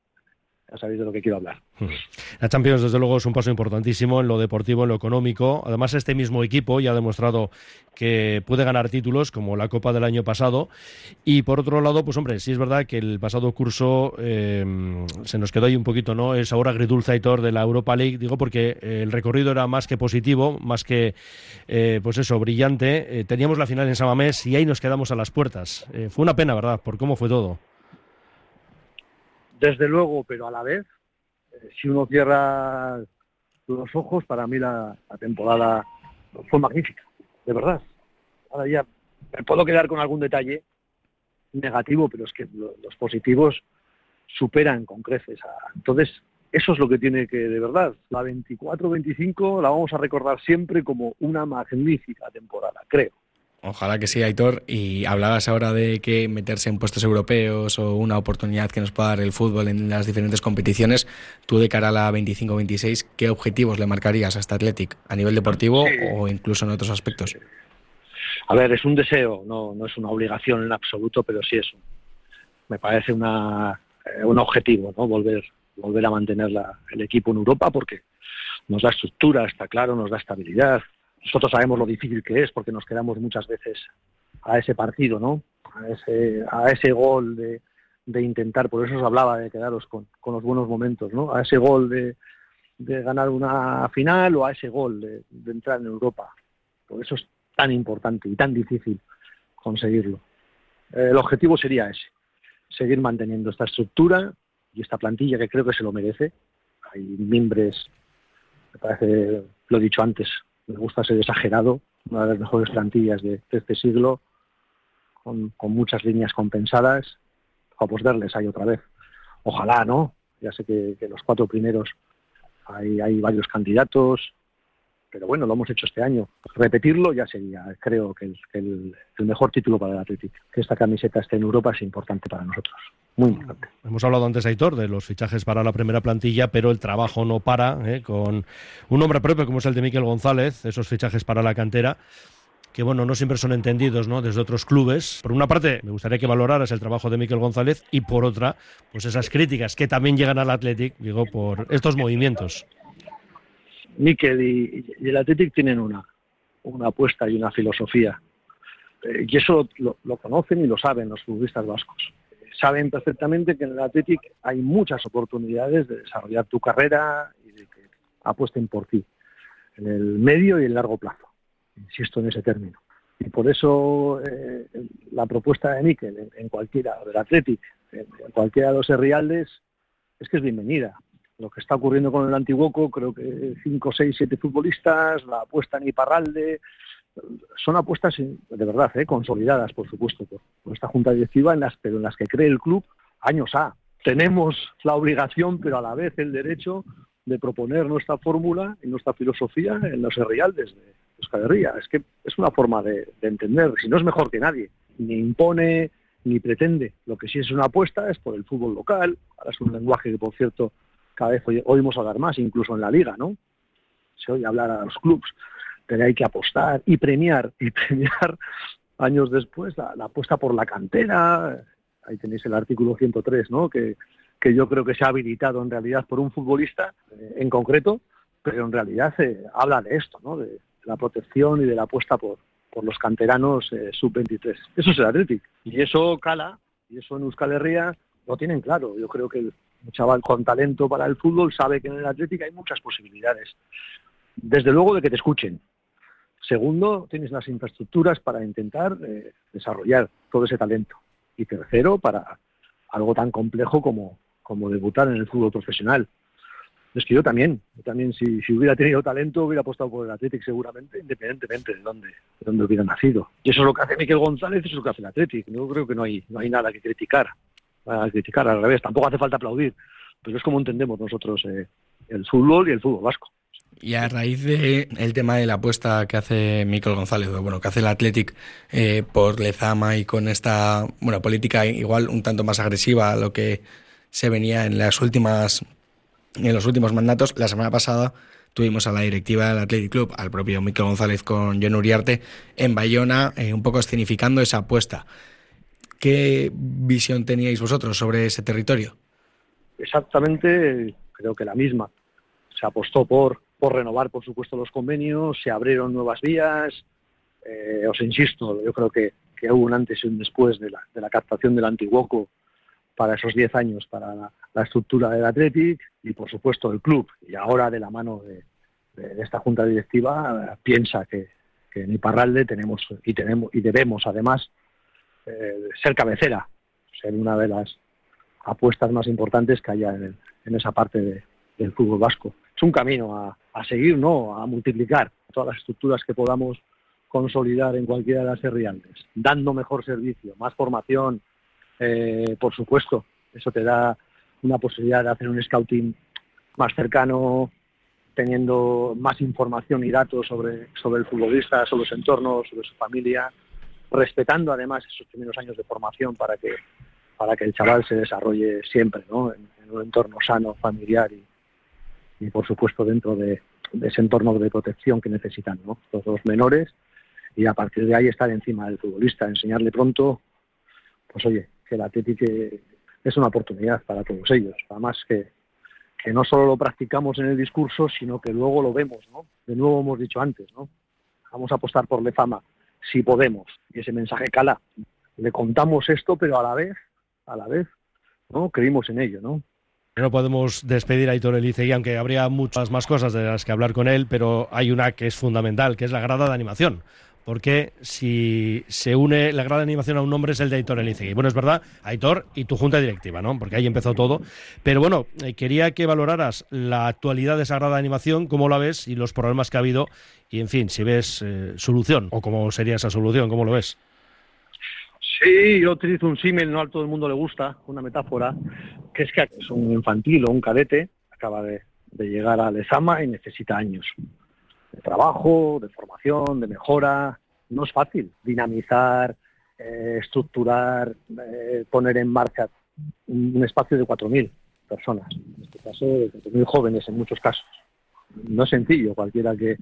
Ya sabéis de lo que quiero hablar. La Champions, desde luego, es un paso importantísimo en lo deportivo, en lo económico. Además, este mismo equipo ya ha demostrado que puede ganar títulos, como la Copa del año pasado. Y por otro lado, pues hombre, sí es verdad que el pasado curso eh, se nos quedó ahí un poquito, ¿no? Es ahora agridulce, Aitor, de la Europa League, digo, porque el recorrido era más que positivo, más que, eh, pues eso, brillante. Eh, teníamos la final en San Mamés y ahí nos quedamos a las puertas. Eh, fue una pena, ¿verdad?, por cómo fue todo. Desde luego, pero a la vez, eh, si uno cierra los ojos, para mí la, la temporada fue magnífica, de verdad. Ahora ya me puedo quedar con algún detalle negativo, pero es que lo, los positivos superan con creces. A, entonces, eso es lo que tiene que, de verdad, la veinticuatro veinticinco la vamos a recordar siempre como una magnífica temporada, creo. Ojalá que sí, Aitor. Y hablabas ahora de que meterse en puestos europeos o una oportunidad que nos pueda dar el fútbol en las diferentes competiciones. Tú, de cara a la veinticinco veintiséis, ¿qué objetivos le marcarías a este Athletic a nivel deportivo sí. o incluso en otros aspectos? A ver, es un deseo, no, no es una obligación en absoluto, pero sí es un, me parece una, eh, un objetivo, ¿no? Volver, volver a mantener la, el equipo en Europa, porque nos da estructura, está claro, nos da estabilidad. Nosotros sabemos lo difícil que es porque nos quedamos muchas veces a ese partido, ¿no? A ese, a ese gol de, de intentar, por eso os hablaba de quedaros con, con los buenos momentos, ¿no? A ese gol de, de ganar una final o a ese gol de, de entrar en Europa. Por eso es tan importante y tan difícil conseguirlo. Eh, el objetivo sería ese, seguir manteniendo esta estructura y esta plantilla que creo que se lo merece. Hay miembros, me parece, lo he dicho antes, me gusta ser exagerado, una de las mejores plantillas de, de este siglo, con, con muchas líneas compensadas. A pues verles ahí otra vez. Ojalá, ¿no? Ya sé que, que los cuatro primeros hay, hay varios candidatos, pero bueno, lo hemos hecho este año. Repetirlo ya sería, creo, que el, que el, el mejor título para el Athletic. Que esta camiseta esté en Europa es importante para nosotros, muy importante. Hemos hablado antes, Aitor, de los fichajes para la primera plantilla, pero el trabajo no para, ¿eh? Con un nombre propio como es el de Mikel González, esos fichajes para la cantera, que bueno, no siempre son entendidos, ¿no?, desde otros clubes. Por una parte, me gustaría que valoraras el trabajo de Mikel González, y por otra, pues esas críticas que también llegan al Athletic, digo, por estos movimientos. Mikel y, y el Athletic tienen una, una apuesta y una filosofía. Eh, y eso lo, lo conocen y lo saben los futbolistas vascos. Eh, saben perfectamente que en el Athletic hay muchas oportunidades de desarrollar tu carrera y de que apuesten por ti, en el medio y el largo plazo. Insisto en ese término. Y por eso eh, la propuesta de Mikel en, en cualquiera, del Athletic, en, en cualquiera de los Herrialdes, es que es bienvenida. Lo que está ocurriendo con el Antiguoco, creo que cinco, seis, siete futbolistas, la apuesta en Iparralde, son apuestas de verdad, ¿eh? consolidadas, por supuesto, por, por esta junta directiva, en las, pero en las que cree el club años A. Tenemos la obligación, pero a la vez el derecho de proponer nuestra fórmula y nuestra filosofía en los Herrialdes de Euskal Herria. Es que es una forma de, de entender, si no es mejor que nadie, ni impone ni pretende. Lo que sí es una apuesta es por el fútbol local. Ahora es un lenguaje que, por cierto, cada vez oímos hablar más, incluso en la liga, ¿no? Se oye hablar a los clubes, pero hay que apostar y premiar, y premiar años después la, la apuesta por la cantera. Ahí tenéis el artículo ciento tres, ¿no?, que, que yo creo que se ha habilitado en realidad por un futbolista eh, en concreto, pero en realidad eh, habla de esto, ¿no?, de la protección y de la apuesta por, por los canteranos eh, sub veintitrés. Eso es el Athletic, y eso cala, y eso en Euskal Herria lo tienen claro. Yo creo que el un chaval con talento para el fútbol sabe que en el Athletic hay muchas posibilidades. Desde luego de que te escuchen. Segundo, tienes las infraestructuras para intentar eh, desarrollar todo ese talento. Y tercero, para algo tan complejo como, como debutar en el fútbol profesional. Es que yo también, yo también si, si hubiera tenido talento hubiera apostado por el Athletic seguramente, independientemente de dónde, de dónde hubiera nacido. Y eso es lo que hace Mikel González, eso es lo que hace el Athletic. Yo creo que no hay, no hay nada que criticar. A criticar, al revés, tampoco hace falta aplaudir, pero es como entendemos nosotros eh, el fútbol y el fútbol vasco. Y a raíz de el tema de la apuesta que hace Mikel González, o bueno, que hace el Athletic eh, por Lezama, y con esta bueno política igual un tanto más agresiva a lo que se venía en las últimas en los últimos mandatos, la semana pasada tuvimos a la directiva del Athletic Club, al propio Mikel González con Jon Uriarte en Bayona, eh, un poco escenificando esa apuesta. ¿Qué visión teníais vosotros sobre ese territorio? Exactamente, creo que la misma. Se apostó por, por renovar, por supuesto, los convenios, se abrieron nuevas vías. Eh, os insisto, yo creo que, que hubo un antes y un después de la, de la captación del Antiguoco para esos diez años, para la, la estructura del Athletic y, por supuesto, el club. Y ahora, de la mano de, de, de esta junta directiva, piensa que, que en Iparralde tenemos y, tenemos, y debemos, además, Eh, ser cabecera, ser una de las apuestas más importantes que haya en, el, en esa parte de, del fútbol vasco. Es un camino a, a seguir, ¿no?, a multiplicar todas las estructuras que podamos consolidar en cualquiera de las Herrialdes, dando mejor servicio, más formación, eh, por supuesto, eso te da una posibilidad de hacer un scouting más cercano, teniendo más información y datos sobre, sobre el futbolista, sobre su entorno, sobre su familia, respetando además esos primeros años de formación para que para que el chaval se desarrolle siempre, ¿no?, en, en un entorno sano, familiar y, y por supuesto dentro de, de ese entorno de protección que necesitan, ¿no?, los dos menores, y a partir de ahí estar encima del futbolista, enseñarle pronto, pues oye, que el Athletic es una oportunidad para todos ellos, además que, que no solo lo practicamos en el discurso, sino que luego lo vemos, ¿no? De nuevo hemos dicho antes, ¿no?, vamos a apostar por Lezama si podemos, y ese mensaje cala. Le contamos esto, pero a la vez, a la vez, ¿no?, creímos en ello, ¿no? No podemos despedir a Aitor Elizegui, aunque habría muchas más cosas de las que hablar con él, pero hay una que es fundamental, que es la grada de animación, porque si se une la grada de animación a un nombre es el de Aitor Elizegui. Bueno, es verdad, Aitor y tu junta directiva, ¿no? Porque ahí empezó todo. Pero bueno, eh, quería que valoraras la actualidad de esa grada de animación, cómo la ves y los problemas que ha habido y, en fin, si ves eh, solución o cómo sería esa solución, ¿cómo lo ves? Sí, yo utilizo un símil, no a todo el mundo le gusta, una metáfora, que es que es un infantil o un cadete, acaba de, de llegar a Lezama y necesita años de trabajo, de formación, de mejora. No es fácil dinamizar, eh, estructurar, eh, poner en marcha un, un espacio de cuatro mil personas, en este caso de cuatro mil jóvenes en muchos casos. No es sencillo, cualquiera que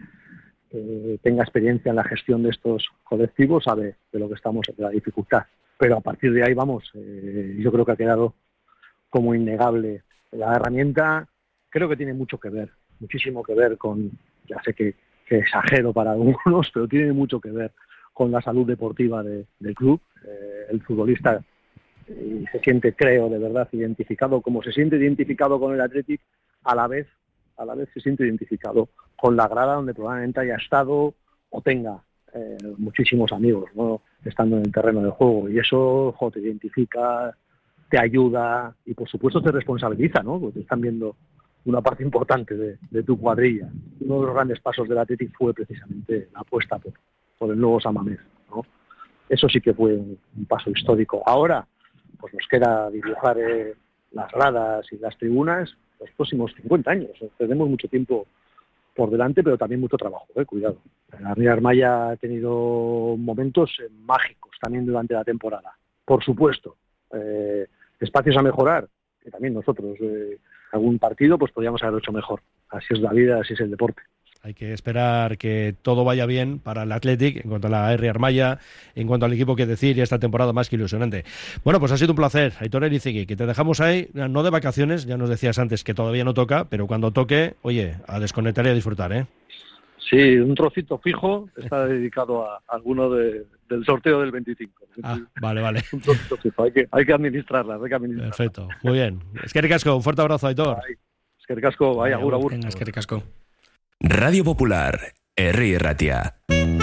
Eh, tenga experiencia en la gestión de estos colectivos sabe de lo que estamos, de la dificultad. Pero a partir de ahí, vamos, eh, yo creo que ha quedado como innegable. La herramienta creo que tiene mucho que ver, muchísimo que ver con, ya sé que, que exagero para algunos, pero tiene mucho que ver con la salud deportiva de, del club. Eh, el futbolista eh, se siente, creo, de verdad identificado, como se siente identificado con el Athletic, a la vez a la vez se siente identificado con la grada donde probablemente haya estado o tenga eh, muchísimos amigos, ¿no? Estando en el terreno de juego. Y eso, jo, te identifica, te ayuda y por supuesto te responsabiliza, ¿no? Porque te están viendo una parte importante de, de tu cuadrilla. Uno de los grandes pasos del Athletic fue precisamente la apuesta por, por el nuevo San Mamés, ¿no? Eso sí que fue un, un paso histórico. Ahora, pues nos queda dibujar eh, las gradas y las tribunas los próximos cincuenta años. Tenemos mucho tiempo por delante, pero también mucho trabajo, eh, cuidado. La Ría Armaya ha tenido momentos eh, mágicos también durante la temporada. Por supuesto, eh, espacios a mejorar, que también nosotros, eh, algún partido, pues podríamos haber hecho mejor. Así es la vida, así es el deporte. Hay que esperar que todo vaya bien para el Athletic en cuanto a la Ría Armaya, en cuanto al equipo que decir y esta temporada más que ilusionante. Bueno, pues ha sido un placer, Aitor Elizegui, que te dejamos ahí, no de vacaciones, ya nos decías antes que todavía no toca, pero cuando toque, oye, a desconectar y a disfrutar, ¿eh? Sí, un trocito fijo está dedicado a alguno de, del sorteo del veinticinco. Ah, vale, vale. Un trocito fijo, hay que, hay que administrarla, hay que administrarla. Perfecto, muy bien. Eskerrik asko, un fuerte abrazo, Aitor. Eskerrik asko, vaya, agur, agur. Venga, eskerrik asko. Radio Popular, Herri Ratia.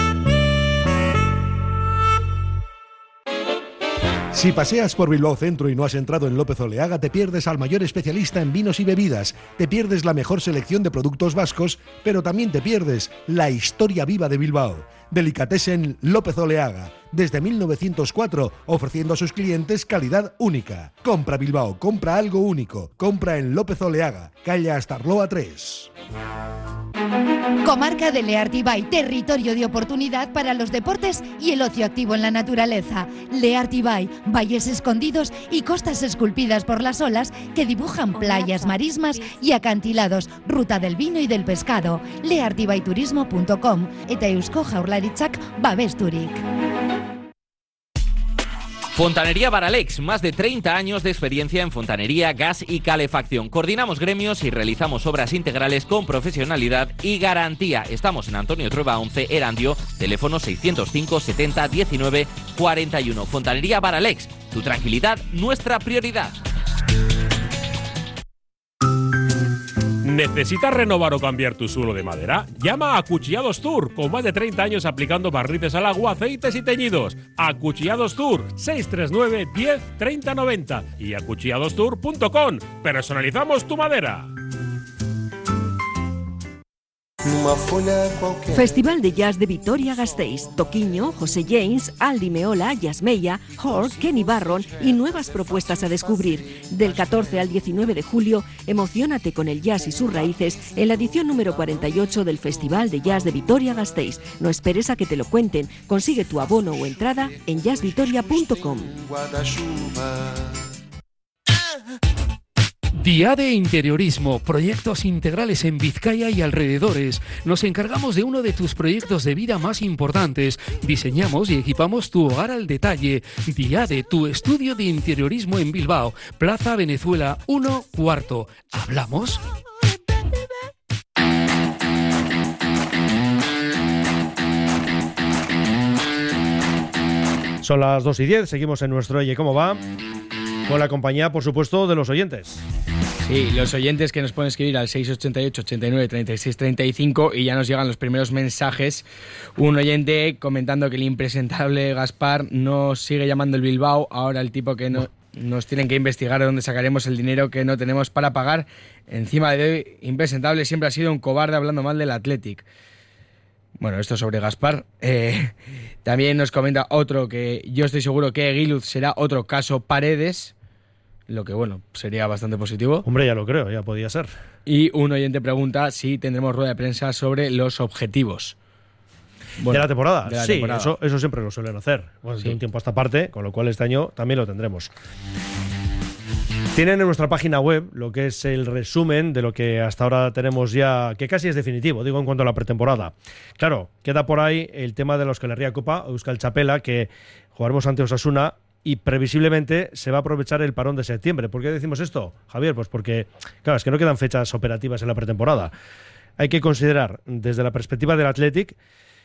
Si paseas por Bilbao Centro y no has entrado en López Oleaga, te pierdes al mayor especialista en vinos y bebidas, te pierdes la mejor selección de productos vascos, pero también te pierdes la historia viva de Bilbao. Delicatessen López Oleaga, desde mil novecientos cuatro, ofreciendo a sus clientes calidad única. Compra Bilbao, compra algo único, compra en López Oleaga, calle Astarloa tres. Comarca de Learte Ibai, territorio de oportunidad para los deportes y el ocio activo en la naturaleza. Learte Ibai, valles escondidos y costas esculpidas por las olas que dibujan playas, marismas y acantilados, ruta del vino y del pescado. leartibaiturismo punto com eta Eusko Jaurlaritzak babesturik. Fontanería Baralex, más de treinta años de experiencia en fontanería, gas y calefacción. Coordinamos gremios y realizamos obras integrales con profesionalidad y garantía. Estamos en Antonio Trueba once, Erandio, teléfono seiscientos cinco setenta diecinueve cuarenta y uno. Fontanería Baralex, tu tranquilidad, nuestra prioridad. ¿Necesitas renovar o cambiar tu suelo de madera? Llama a Acuchillados Tour, con más de treinta años aplicando barnices al agua, aceites y teñidos. Acuchillados Tour, seis tres nueve, diez, treinta, noventa y acuchillados tour punto com. Personalizamos tu madera. Festival de Jazz de Vitoria-Gasteiz, Toquiño, José James, Aldi Meola, Yasmeya, Hort, Kenny Barron y nuevas propuestas a descubrir. Del catorce al diecinueve de julio, emociónate con el jazz y sus raíces en la edición número cuarenta y ocho del Festival de Jazz de Vitoria-Gasteiz. No esperes a que te lo cuenten, consigue tu abono o entrada en jazz vitoria punto com. Diade Interiorismo, proyectos integrales en Vizcaya y alrededores. Nos encargamos de uno de tus proyectos de vida más importantes. Diseñamos y equipamos tu hogar al detalle. Diade, tu estudio de interiorismo en Bilbao, Plaza Venezuela uno, cuarto. ¿Hablamos? Son las dos y diez, seguimos en nuestro Oye, ¿cómo va? Con la compañía, por supuesto, de los oyentes. Sí, los oyentes que nos pueden escribir al seis ochenta y ocho, ochenta y nueve, treinta y seis, treinta y cinco y ya nos llegan los primeros mensajes. Un oyente comentando que el impresentable Gaspar nos sigue llamando el Bilbao, ahora el tipo que no, nos tienen que investigar de dónde sacaremos el dinero que no tenemos para pagar. Encima de impresentable siempre ha sido un cobarde hablando mal del Athletic. Bueno, esto sobre Gaspar. Eh, también nos comenta otro que yo estoy seguro que Eguiluz será otro caso Paredes, lo que, bueno, sería bastante positivo. Hombre, ya lo creo, ya podía ser. Y un oyente pregunta si tendremos rueda de prensa sobre los objetivos. Bueno, ¿de la temporada? De la sí, temporada. Eso, eso siempre lo suelen hacer. Bueno, sí. De un tiempo a esta parte, con lo cual este año también lo tendremos. Tienen en nuestra página web lo que es el resumen de lo que hasta ahora tenemos ya, que casi es definitivo, digo en cuanto a la pretemporada. Claro, queda por ahí el tema de la Euskal Herria Copa, Euskal Txapela, que jugaremos ante Osasuna, y previsiblemente se va a aprovechar el parón de septiembre. ¿Por qué decimos esto, Javier? Pues porque, claro, es que no quedan fechas operativas en la pretemporada. Hay que considerar, desde la perspectiva del Athletic,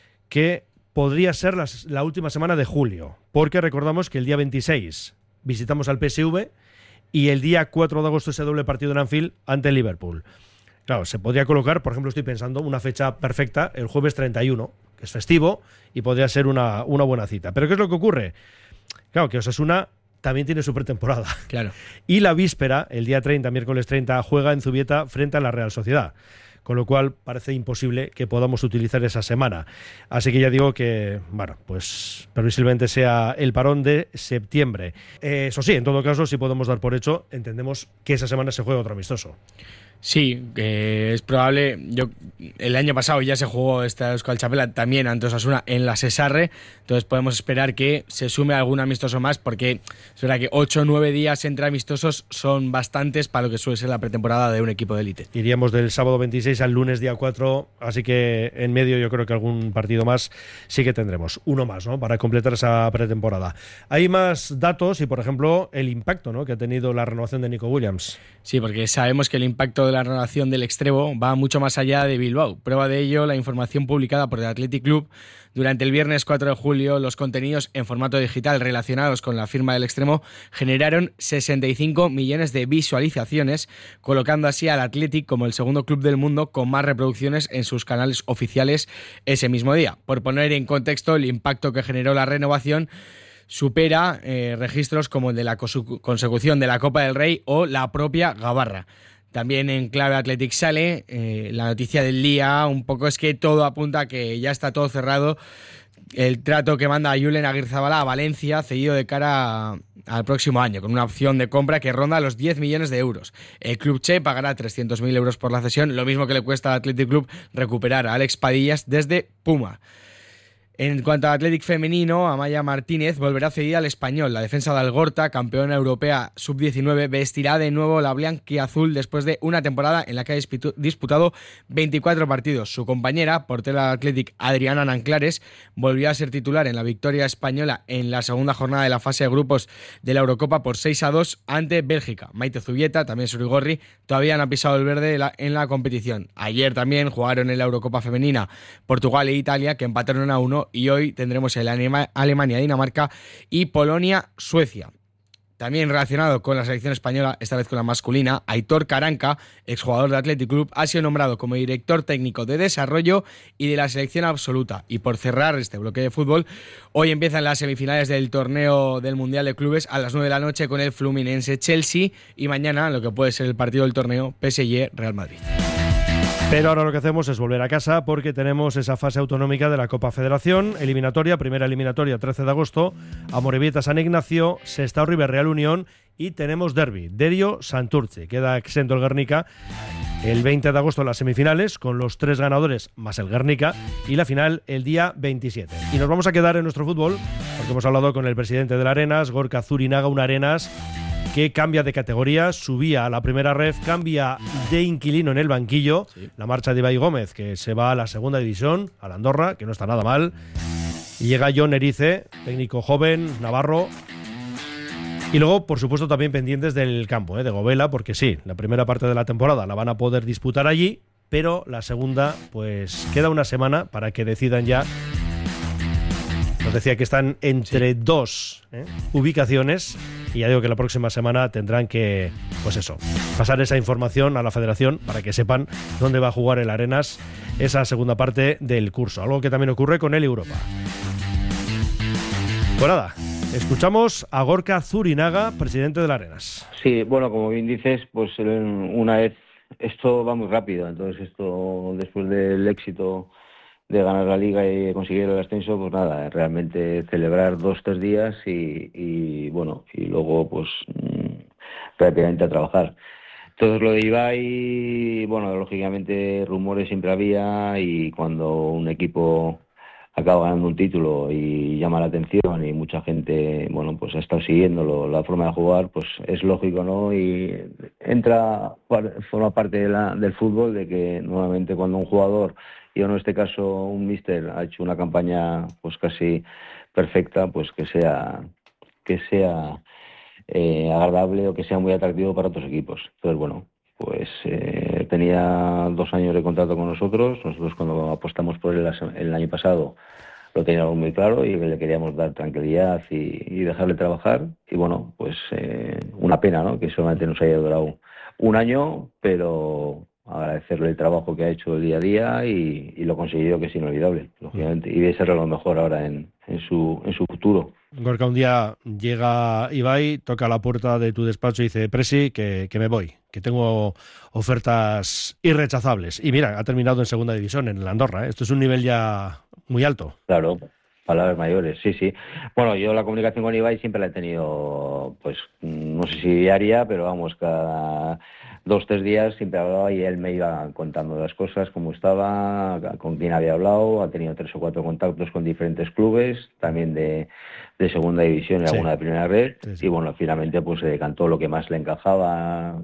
que podría ser la, la última semana de julio, porque recordamos que el día veintiséis visitamos al P S V y el día cuatro de agosto ese doble partido en Anfield ante el Liverpool. Claro, se podría colocar, por ejemplo, estoy pensando, una fecha perfecta, el jueves treinta y uno, que es festivo, y podría ser una, una buena cita. ¿Pero qué es lo que ocurre? Claro, que Osasuna también tiene su pretemporada. Claro. Y la víspera, el día treinta, miércoles treinta, juega en Zubieta frente a la Real Sociedad. Con lo cual parece imposible que podamos utilizar esa semana. Así que ya digo que, bueno, pues previsiblemente sea el parón de septiembre. Eh, eso sí, en todo caso, si podemos dar por hecho, entendemos que esa semana se juega otro amistoso. Sí, que es probable. Yo el año pasado ya se jugó esta Euskal Txapela también ante Osasuna en la Sesarre, entonces podemos esperar que se sume algún amistoso más, porque es verdad que ocho o nueve días entre amistosos son bastantes para lo que suele ser la pretemporada de un equipo de élite. Iríamos del sábado veintiséis al lunes día cuatro, así que en medio yo creo que algún partido más sí que tendremos, uno más, ¿no?, para completar esa pretemporada. Hay más datos y, por ejemplo, el impacto, ¿no?, que ha tenido la renovación de Nico Williams. Sí, porque sabemos que el impacto de la renovación del extremo va mucho más allá de Bilbao. Prueba de ello la información publicada por el Athletic Club durante el viernes cuatro de julio. Los contenidos en formato digital relacionados con la firma del extremo generaron sesenta y cinco millones de visualizaciones, colocando así al Athletic como el segundo club del mundo con más reproducciones en sus canales oficiales ese mismo día. Por poner en contexto el impacto que generó la renovación, supera eh, registros como el de la consecución de la Copa del Rey o la propia Gabarra. También en clave Athletic sale eh, la noticia del día, un poco es que todo apunta a que ya está todo cerrado. El trato que manda a Julen Agirrezabala a Valencia, cedido de cara a, al próximo año, con una opción de compra que ronda los diez millones de euros. El Club Che pagará trescientos mil euros por la cesión, lo mismo que le cuesta al Athletic Club recuperar a Alex Padillas desde Puma. En cuanto al Athletic femenino, Amaya Martínez volverá cedida al Español. La defensa de Algorta, campeona europea sub diecinueve, vestirá de nuevo la blanquiazul después de una temporada en la que ha disputado veinticuatro partidos. Su compañera, portera del Athletic, Adriana Nanclares, volvió a ser titular en la victoria española en la segunda jornada de la fase de grupos de la Eurocopa por seis a dos ante Bélgica. Maite Zubieta, también Surigorri, todavía no ha pisado el verde en la competición. Ayer también jugaron en la Eurocopa femenina Portugal e Italia, que empataron a uno, y hoy tendremos el Alemania-Dinamarca y Polonia-Suecia. También relacionado con la selección española, esta vez con la masculina, Aitor Caranca, exjugador de Athletic Club, ha sido nombrado como director técnico de desarrollo y de la selección absoluta. Y por cerrar este bloque de fútbol, hoy empiezan las semifinales del torneo del Mundial de Clubes a las nueve de la noche con el Fluminense-Chelsea y mañana lo que puede ser el partido del torneo P S G-Real Madrid. Pero ahora lo que hacemos es volver a casa porque tenemos esa fase autonómica de la Copa Federación, eliminatoria, primera eliminatoria trece de agosto, Amorebieta San Ignacio, Sestao River Real Unión y tenemos derbi, Derio Santurce. Queda exento el Guernica el veinte de agosto en las semifinales con los tres ganadores más el Guernica y la final el día veintisiete. Y nos vamos a quedar en nuestro fútbol porque hemos hablado con el presidente del Arenas, Gorka Zurinaga, un Arenas que cambia de categoría, subía a la primera ref, cambia de inquilino en el banquillo, sí. La marcha de Ibai Gómez, que se va a la segunda división, a la Andorra, que no está nada mal, y llega Jon Erice, técnico joven, navarro, y luego, por supuesto, también pendientes del campo, ¿eh? de Govela, porque sí, la primera parte de la temporada la van a poder disputar allí, pero la segunda, pues queda una semana para que decidan ya. Nos decía que están entre sí. dos ¿eh? ubicaciones y ya digo que la próxima semana tendrán que, pues eso, pasar esa información a la federación para que sepan dónde va a jugar el Arenas esa segunda parte del curso, algo que también ocurre con el Europa. Pues nada, escuchamos a Gorka Zurinaga, presidente del Arenas. Sí, bueno, como bien dices, pues una vez, esto va muy rápido, entonces esto después del éxito de ganar la Liga y conseguir el ascenso, pues nada, realmente celebrar dos, tres días y, y bueno, y luego pues rápidamente a trabajar. Entonces lo de Ibai, bueno, lógicamente rumores siempre había y cuando un equipo acaba ganando un título y llama la atención y mucha gente, bueno, pues ha estado siguiéndolo, la forma de jugar, pues es lógico, ¿no? Y entra, forma parte de la, del fútbol, de que nuevamente cuando un jugador, y en este caso un míster, ha hecho una campaña pues casi perfecta, pues que sea, que sea eh, agradable o que sea muy atractivo para otros equipos. Entonces, bueno, pues eh, tenía dos años de contrato con nosotros. Nosotros cuando apostamos por él el año pasado lo teníamos muy claro y le queríamos dar tranquilidad y, y dejarle trabajar. Y bueno, pues eh, una pena, ¿no?, que solamente nos haya durado un año, pero agradecerle el trabajo que ha hecho el día a día y, y lo conseguido, que es inolvidable, lógicamente, y de ser lo mejor ahora en, en su en su futuro. Gorka, un día llega Ibai, toca la puerta de tu despacho y dice: Presi, que, que me voy, que tengo ofertas irrechazables. Y mira, ha terminado en segunda división, en el Andorra, ¿eh? Esto es un nivel ya muy alto. Claro, palabras mayores, sí, sí. Bueno, yo la comunicación con Ibai siempre la he tenido, pues, no sé si diaria, pero vamos, cada dos, tres días siempre hablaba y él me iba contando las cosas, cómo estaba, con quién había hablado. Ha tenido tres o cuatro contactos con diferentes clubes, también de, de segunda división y sí, alguna de primera red. Sí, sí. Y bueno, finalmente pues se decantó lo que más le encajaba,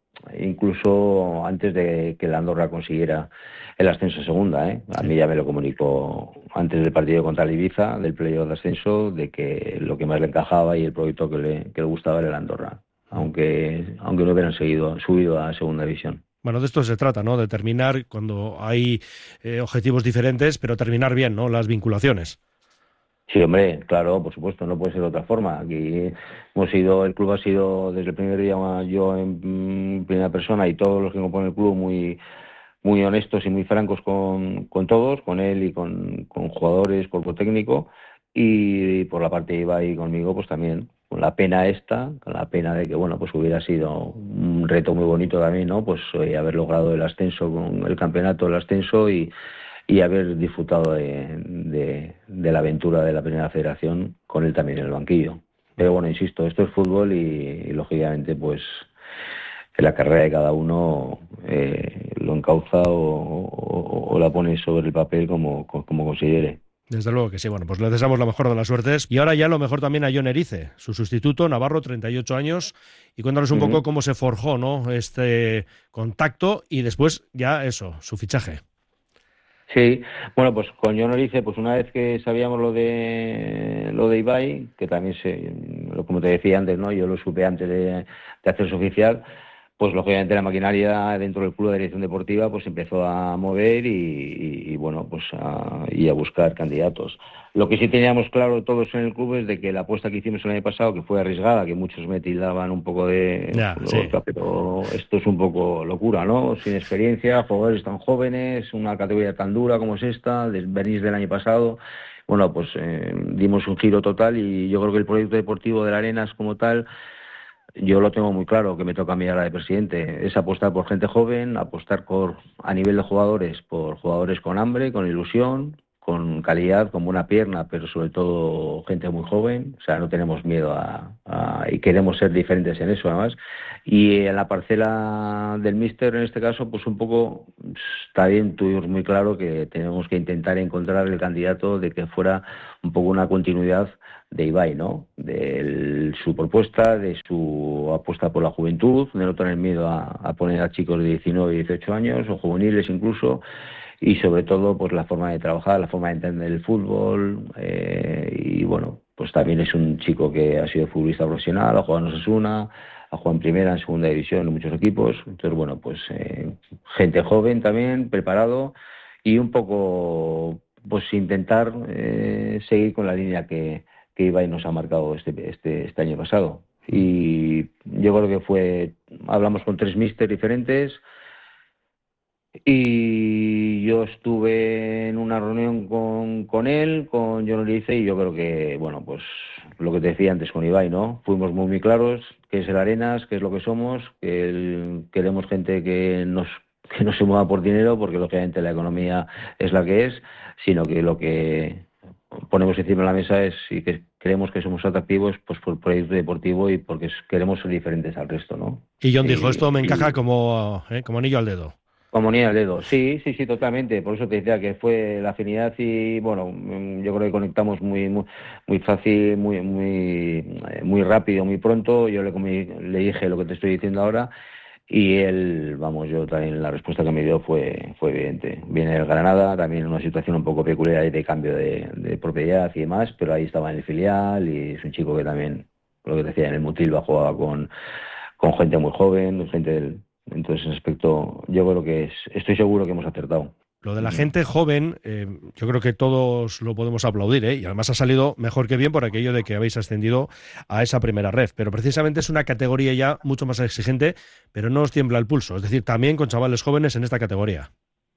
incluso antes de que el Andorra consiguiera el ascenso a segunda, ¿eh? A sí. mí ya me lo comunicó antes del partido contra el Ibiza, del playoff de ascenso, de que lo que más le encajaba y el proyecto que le, que le gustaba era el Andorra, aunque aunque no hubieran seguido, subido a segunda división. Bueno, de esto se trata, ¿no?, de terminar cuando hay eh, objetivos diferentes, pero terminar bien, ¿no?, las vinculaciones. Sí, hombre, claro, por supuesto, no puede ser de otra forma. Aquí hemos sido, el club ha sido desde el primer día, yo en primera persona y todos los que componen el club, muy muy honestos y muy francos con, con todos, con él y con, con jugadores, cuerpo técnico, y por la parte de Ibai y conmigo, pues también, con la pena esta, con la pena de que, bueno, pues hubiera sido un reto muy bonito también, ¿no?, pues eh, haber logrado el ascenso, con el campeonato, el ascenso y y haber disfrutado de, de, de la aventura de la Primera Federación con él también en el banquillo. Pero bueno, insisto, esto es fútbol y, y lógicamente pues en la carrera de cada uno eh, lo encauza o, o, o la pone sobre el papel como, como considere. Desde luego que sí. Bueno, pues le deseamos la mejor de las suertes. Y ahora ya lo mejor también a Jon Erice, su sustituto, navarro, treinta y ocho años. Y cuéntanos un uh-huh. poco cómo se forjó, ¿no?, este contacto y después ya eso, su fichaje. Sí, bueno, pues con Jon Erice, pues una vez que sabíamos lo de lo de Ibai, que también se, como te decía antes, ¿no?, yo lo supe antes de, de hacerse oficial, pues lógicamente la maquinaria dentro del club de dirección deportiva pues empezó a mover y, y, y bueno, pues a, y a buscar candidatos. Lo que sí teníamos claro todos en el club es de que la apuesta que hicimos el año pasado, que fue arriesgada, que muchos me tildaban un poco de ya, loca, sí. pero esto es un poco locura, ¿no? Sin experiencia, jugadores tan jóvenes, una categoría tan dura como es esta, venís del año pasado. Bueno, pues eh, dimos un giro total y yo creo que el proyecto deportivo de la Arenas como tal, yo lo tengo muy claro, que me toca a mí ahora de presidente, es apostar por gente joven, apostar por, a nivel de jugadores, por jugadores con hambre, con ilusión, con calidad, con buena pierna, pero sobre todo gente muy joven. O sea, no tenemos miedo a, a y queremos ser diferentes en eso además. Y en la parcela del míster, en este caso, pues un poco, está bien, tuvimos muy claro que tenemos que intentar encontrar el candidato de que fuera un poco una continuidad de Ibai, ¿no?, de su propuesta, de su apuesta por la juventud, de no tener miedo a, a poner a chicos de diecinueve y dieciocho años, o juveniles incluso, y sobre todo pues la forma de trabajar, la forma de entender el fútbol, eh, y bueno, pues también es un chico que ha sido futbolista profesional, ha jugado en Osasuna, ha jugado en primera, en segunda división, en muchos equipos. Entonces bueno, pues eh, gente joven también, preparado, y un poco pues intentar eh, seguir con la línea que que Ibai nos ha marcado este, este, este año pasado. Y yo creo que fue, hablamos con tres míster diferentes y yo estuve en una reunión con, con él, con Jon Erice, y yo creo que, bueno, pues lo que te decía antes con Ibai, ¿no? Fuimos muy, muy claros qué es el Arenas, qué es lo que somos, que el, queremos gente que nos que no se mueva por dinero, porque lógicamente la economía es la que es, sino que lo que ponemos encima de la mesa es y que creemos que somos atractivos pues por proyecto deportivo y porque queremos ser diferentes al resto, ¿no? Y Jon dijo, y, esto me encaja y, como, eh, como anillo al dedo. Como anillo al dedo, sí, sí, sí, totalmente. Por eso te decía que fue la afinidad y, bueno, yo creo que conectamos muy muy, muy fácil, muy muy muy rápido, muy pronto. Yo le, le dije lo que te estoy diciendo ahora. Y él, vamos, yo también la respuesta que me dio fue fue evidente. Viene del Granada, también en una situación un poco peculiar de cambio de, de propiedad y demás, pero ahí estaba en el filial y es un chico que también, lo que te decía, en el Mutilva jugaba con, con gente muy joven, gente del... Entonces, en ese aspecto, yo creo que es, estoy seguro que hemos acertado. Lo de la gente joven, eh, yo creo que todos lo podemos aplaudir, ¿eh? Y además ha salido mejor que bien por aquello de que habéis ascendido a esa primera ref. Pero precisamente es una categoría ya mucho más exigente, pero no os tiembla el pulso. Es decir, también con chavales jóvenes en esta categoría.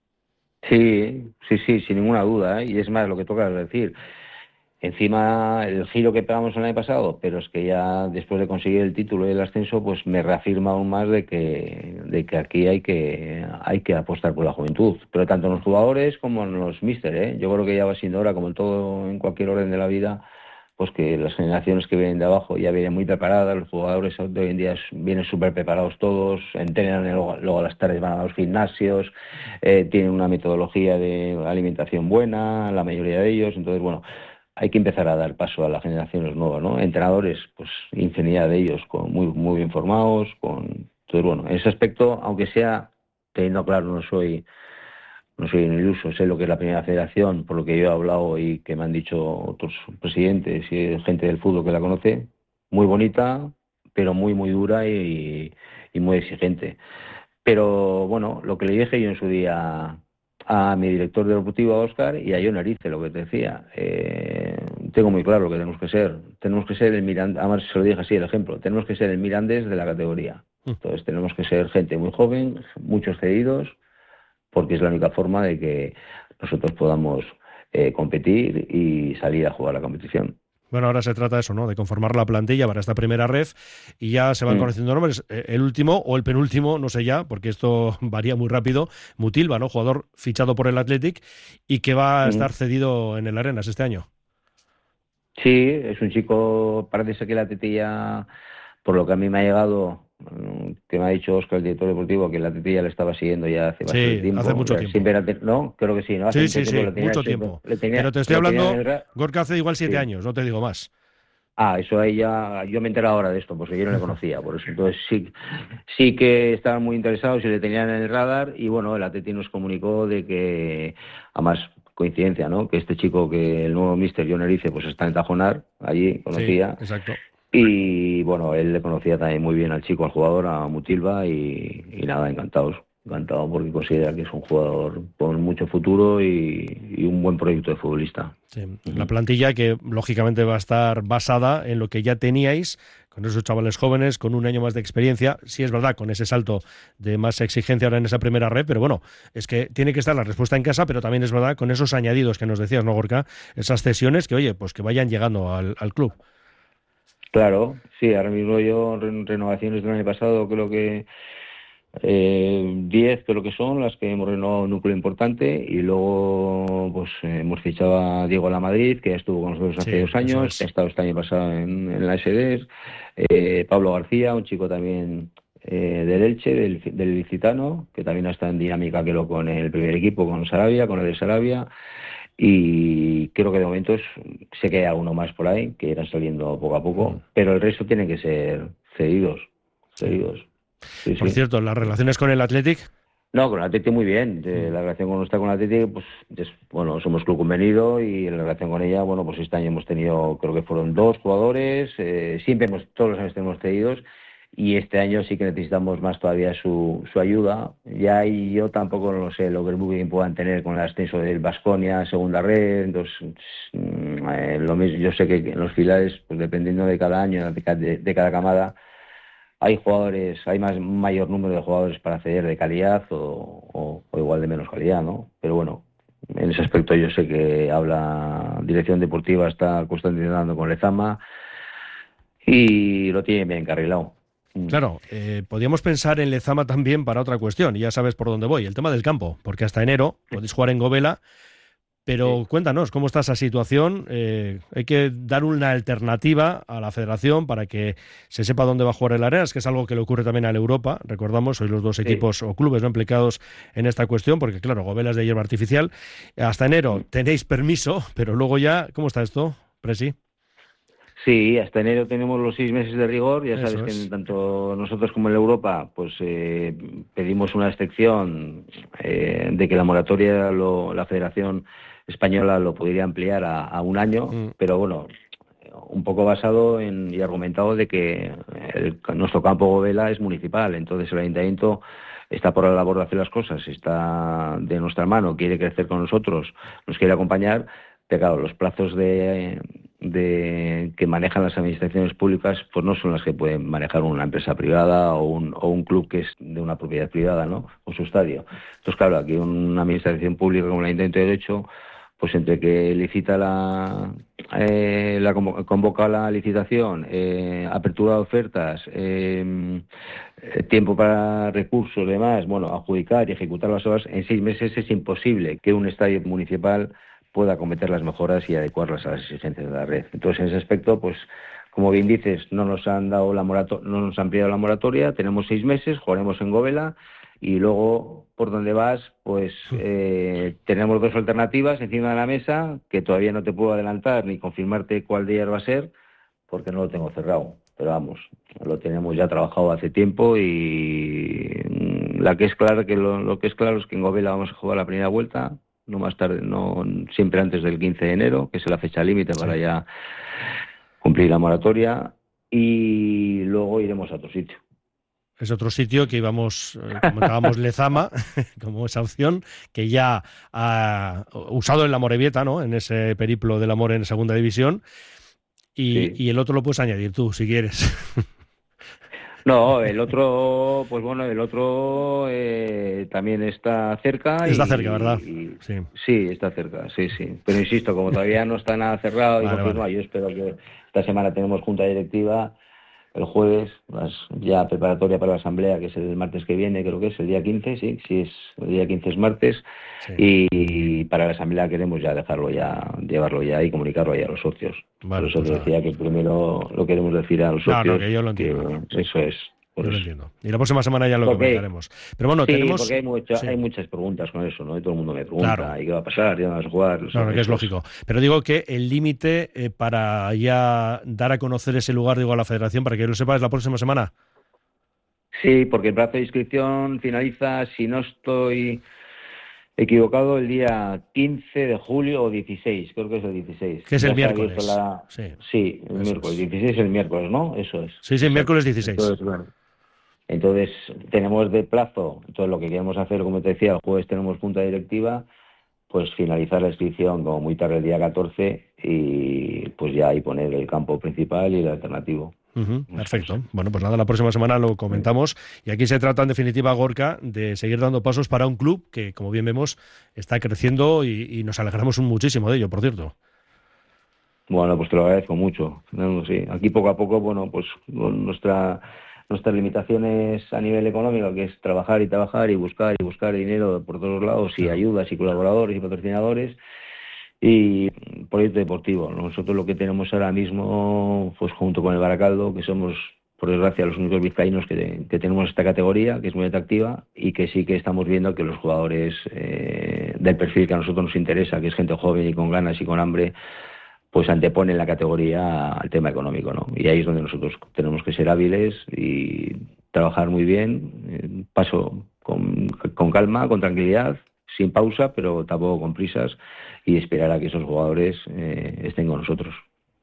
Sí, sí, sí, sin ninguna duda, ¿eh? Y es más lo que toca decir. Encima, el giro que pegamos el año pasado, pero es que ya después de conseguir el título y el ascenso, pues me reafirma aún más de que de que aquí hay que hay que apostar por la juventud, pero tanto en los jugadores como en los míster, ¿eh? Yo creo que ya va siendo hora, como en todo, en cualquier orden de la vida, pues que las generaciones que vienen de abajo ya vienen muy preparadas, los jugadores de hoy en día vienen súper preparados todos, entrenan, luego, luego a las tardes van a los gimnasios, eh, tienen una metodología de alimentación buena, la mayoría de ellos, entonces, bueno, hay que empezar a dar paso a las generaciones nuevas, ¿no? Entrenadores, pues infinidad de ellos, con muy muy bien formados, con... Entonces, bueno, en ese aspecto, aunque sea, teniendo claro, no soy no soy un iluso, sé lo que es la primera federación, por lo que yo he hablado y que me han dicho otros presidentes y gente del fútbol que la conoce, muy bonita, pero muy muy dura y, y muy exigente. Pero, bueno, lo que le dije yo en su día a mi director deportivo, a Óscar, y a Jon Erice, lo que te decía. Eh, tengo muy claro lo que tenemos que ser. Tenemos que ser el Mirandés, además se lo dije así, el ejemplo, tenemos que ser el Mirandés de la categoría. Entonces tenemos que ser gente muy joven, muchos cedidos, porque es la única forma de que nosotros podamos eh, competir y salir a jugar la competición. Bueno, ahora se trata de eso, ¿no? De conformar la plantilla para esta primera ref y ya se van mm. conociendo nombres. El último o el penúltimo, no sé ya, porque esto varía muy rápido. Mutilva, ¿no? Jugador fichado por el Athletic y que va a mm. estar cedido en el Arenas este año. Sí, es un chico, parece ser que la tetilla, por lo que a mí me ha llegado, que me ha dicho Óscar, el director deportivo, que la tetilla le estaba siguiendo ya hace bastante sí, tiempo. hace mucho tiempo. Sin ver a te... No, creo que sí, ¿no? Hace sí, sí, sí, tiempo, mucho tiempo. Le tenía, Pero te estoy hablando, el... Gorka hace igual siete sí. años, no te digo más. Ah, eso ahí ya, yo me he enterado ahora de esto, porque yo no le conocía, por eso. Entonces sí, sí que estaban muy interesados y le tenían en el radar, y bueno, el Atleti nos comunicó de que, además, coincidencia, ¿no? Que este chico, que el nuevo míster Jon Erice, pues está en Tajonar, allí, conocía. Sí, exacto. Y bueno, él le conocía también muy bien al chico, al jugador, a Mutilva, y, y nada, encantados. Encantado porque considera que es un jugador con mucho futuro y, y un buen proyecto de futbolista. Sí, la plantilla que lógicamente va a estar basada en lo que ya teníais, con esos chavales jóvenes, con un año más de experiencia. Sí, es verdad, con ese salto de más exigencia ahora en esa primera red, pero bueno, es que tiene que estar la respuesta en casa, pero también es verdad con esos añadidos que nos decías, ¿no, Gorka? Esas cesiones que, oye, pues que vayan llegando al, al club. Claro, sí, ahora mismo yo, renovaciones del año pasado, creo que Eh, diez creo que son las que hemos renovado un núcleo importante, y luego pues eh, hemos fichado a Diego Lamadrid, que ya estuvo con nosotros hace sí, dos años, es. que ha estado este año pasado en, en la S D S, eh, Pablo García, un chico también eh, del Elche, del, del Licitano, que también está en dinámica que lo con el primer equipo, con Sarabia, con el de Sarabia, y creo que de momento es, sé que hay alguno más por ahí que irán saliendo poco a poco, mm. pero el resto tienen que ser cedidos, cedidos. Sí, Por sí. cierto, ¿las relaciones con el Athletic? No, con el Athletic muy bien. De, la relación con nuestra con el Athletic, pues, es, bueno, somos club convenido, y la relación con ella, bueno, pues este año hemos tenido, creo que fueron dos jugadores, eh, siempre hemos, todos los años tenemos cedidos, y este año sí que necesitamos más todavía su, su ayuda. Ya y yo tampoco lo sé lo que muy bien puedan tener con el ascenso del Baskonia, segunda red. Entonces, eh, lo mismo, yo sé que en los filiales, pues dependiendo de cada año, de, de, de cada camada, hay jugadores, hay más mayor número de jugadores para acceder de calidad o, o, o igual de menos calidad, ¿no? Pero bueno, en ese aspecto yo sé que habla dirección deportiva, está constantemente hablando con Lezama y lo tiene bien encarrilado. Claro, eh, podríamos pensar en Lezama también para otra cuestión, y ya sabes por dónde voy, el tema del campo, porque hasta enero podéis jugar en Govela, pero sí. Cuéntanos, ¿cómo está esa situación? Eh, hay que dar una alternativa a la federación para que se sepa dónde va a jugar el Arenas, que es algo que le ocurre también a la Europa, recordamos, sois los dos equipos sí. o clubes no implicados en esta cuestión, porque claro, Govela es de hierba artificial, hasta enero tenéis permiso, pero luego ya, ¿cómo está esto, Presi? Sí, hasta enero tenemos los seis meses de rigor. Ya sabes Eso que es. tanto nosotros como en Europa pues eh, pedimos una excepción eh, de que la moratoria, lo, la Federación Española lo podría ampliar a, a un año, mm. pero bueno, un poco basado en y argumentado de que el, nuestro campo Govela es municipal, entonces el Ayuntamiento está por la labor de hacer las cosas, está de nuestra mano, quiere crecer con nosotros, nos quiere acompañar. Pero claro, los plazos de, de que manejan las administraciones públicas pues no son las que pueden manejar una empresa privada o un, o un club que es de una propiedad privada, ¿no? O su estadio. Entonces, claro, aquí una administración pública como el Ayuntamiento de Derecho, pues entre que licita la, eh, la convoca la licitación, eh, apertura de ofertas, eh, tiempo para recursos y demás, bueno, adjudicar y ejecutar las obras, en seis meses es imposible que un estadio municipal pueda acometer las mejoras y adecuarlas a las exigencias de la red. Entonces, en ese aspecto, pues, como bien dices, no nos han dado la morato- no nos han ampliado la moratoria, tenemos seis meses, jugaremos en Govela y luego, por donde vas, pues eh, tenemos dos alternativas encima de la mesa que todavía no te puedo adelantar ni confirmarte cuál de ellas va a ser, porque no lo tengo cerrado. Pero vamos, lo tenemos ya trabajado hace tiempo y la que es clara, que lo, lo que es claro es que en Govela vamos a jugar la primera vuelta, no más tarde, no siempre antes del quince de enero, que es la fecha límite para sí. ya cumplir la moratoria, y luego iremos a otro sitio. Es otro sitio que íbamos, eh, comentábamos Lezama, como esa opción, que ya ha usado en la Morevieta, ¿no? En ese periplo del amor en segunda división, y, sí. y el otro lo puedes añadir tú, si quieres. No, el otro, pues bueno, el otro eh, también está cerca. Está y, cerca, ¿verdad? Y, sí. sí, está cerca, sí, sí. Pero insisto, como todavía no está nada cerrado, vale, y pues, vale. no, yo espero que esta semana tenemos junta directiva, el jueves, las, ya preparatoria para la asamblea, que es el martes que viene, creo que es el día quince, sí, sí, es el día quince es martes, sí. y para la asamblea queremos ya dejarlo ya, llevarlo ya y comunicarlo ya a los socios. Vale, Por eso pues te decía que primero lo queremos decir a los socios. No, no, que yo lo entiendo. Que eso es. Yo lo entiendo. Y la próxima semana ya lo porque, comentaremos. Pero bueno, sí, tenemos... porque hay, mucho, sí. hay muchas preguntas con eso, ¿no? Y todo el mundo me pregunta, claro. ¿y qué va a pasar? ¿Ya vas a jugar? No, no, que es lógico. Pero digo que el límite eh, para ya dar a conocer ese lugar, digo, a la federación, para que lo sepa, es la próxima semana. Sí, porque el plazo de inscripción finaliza, si no estoy equivocado, el día quince de julio o dieciséis, creo que es el dieciséis. Que es el miércoles. La... Sí, sí, el Eso miércoles. Es. dieciséis es el miércoles, ¿no? Eso es. Sí, sí, el miércoles dieciséis. Entonces, bueno. Entonces, tenemos de plazo, entonces lo que queremos hacer, como te decía, el jueves tenemos junta directiva, pues finalizar la inscripción como muy tarde el día catorce y pues ya ahí poner el campo principal y el alternativo. Uh-huh, perfecto. Bueno, pues nada, la próxima semana lo comentamos y aquí se trata en definitiva, Gorka, de seguir dando pasos para un club que, como bien vemos, está creciendo y, y nos alegramos muchísimo de ello, por cierto. Bueno, pues te lo agradezco mucho. No, sí. Aquí poco a poco, bueno, pues con nuestra... nuestras limitaciones a nivel económico, que es trabajar y trabajar y buscar y buscar dinero por todos lados y ayudas y colaboradores y patrocinadores y proyecto deportivo. Nosotros lo que tenemos ahora mismo, pues junto con el Baracaldo, que somos por desgracia los únicos vizcaínos que, que tenemos esta categoría, que es muy atractiva y que sí que estamos viendo que los jugadores eh, del perfil que a nosotros nos interesa, que es gente joven y con ganas y con hambre, pues anteponen la categoría al tema económico, ¿no? Y ahí es donde nosotros tenemos que ser hábiles y trabajar muy bien, paso con, con calma, con tranquilidad, sin pausa, pero tampoco con prisas, y esperar a que esos jugadores eh, estén con nosotros.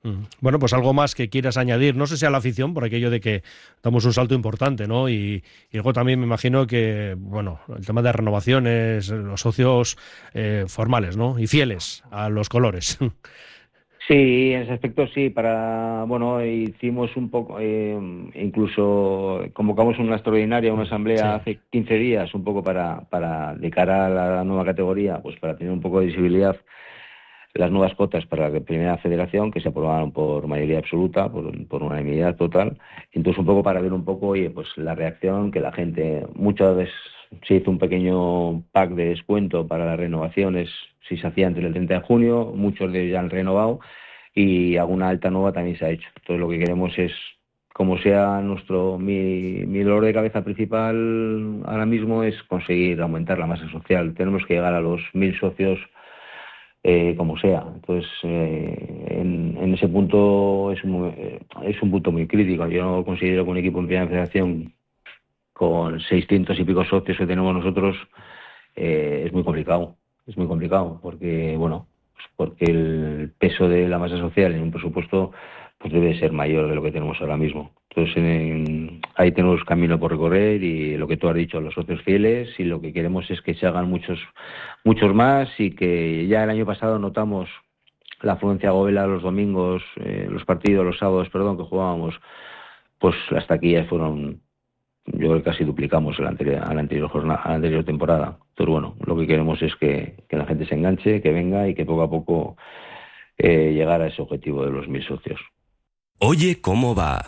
Bueno, pues algo más que quieras añadir, no sé si a la afición, por aquello de que damos un salto importante, ¿no? Y, y luego también me imagino que, bueno, el tema de renovaciones, los socios eh, formales, ¿no? Y fieles a los colores. Sí, en ese aspecto sí. Para, bueno, hicimos un poco, eh, incluso convocamos una extraordinaria, una asamblea sí. hace quince días, un poco para, para de cara a la nueva categoría, pues para tener un poco de visibilidad. Las nuevas cotas para la primera federación, que se aprobaron por mayoría absoluta, por, por unanimidad total. Entonces, un poco para ver un poco, oye, pues la reacción, que la gente, muchas veces se hizo un pequeño pack de descuento para las renovaciones, si se hacía antes del treinta de junio, muchos de ellos ya han renovado, y alguna alta nueva también se ha hecho. Entonces, lo que queremos es, como sea nuestro, mi, mi dolor de cabeza principal ahora mismo es conseguir aumentar la masa social. Tenemos que llegar a los mil socios, Eh, como sea. Entonces, eh, en, en ese punto es un, eh, es un punto muy crítico. Yo considero que un equipo en primera federación con seiscientos y pico socios que tenemos nosotros eh, es muy complicado. Es muy complicado porque, bueno, pues porque el peso de la masa social en un presupuesto pues debe ser mayor de lo que tenemos ahora mismo. Entonces, en, ahí tenemos camino por recorrer y lo que tú has dicho, los socios fieles, y lo que queremos es que se hagan muchos muchos más, y que ya el año pasado notamos la afluencia a Gobela los domingos, eh, los partidos, los sábados, perdón, que jugábamos, pues las taquillas fueron, yo creo que casi duplicamos la anterior, a la anterior jornada, a la anterior temporada. Entonces, bueno, lo que queremos es que, que la gente se enganche, que venga y que poco a poco eh, llegar a ese objetivo de los mil socios. Oye, ¿cómo va?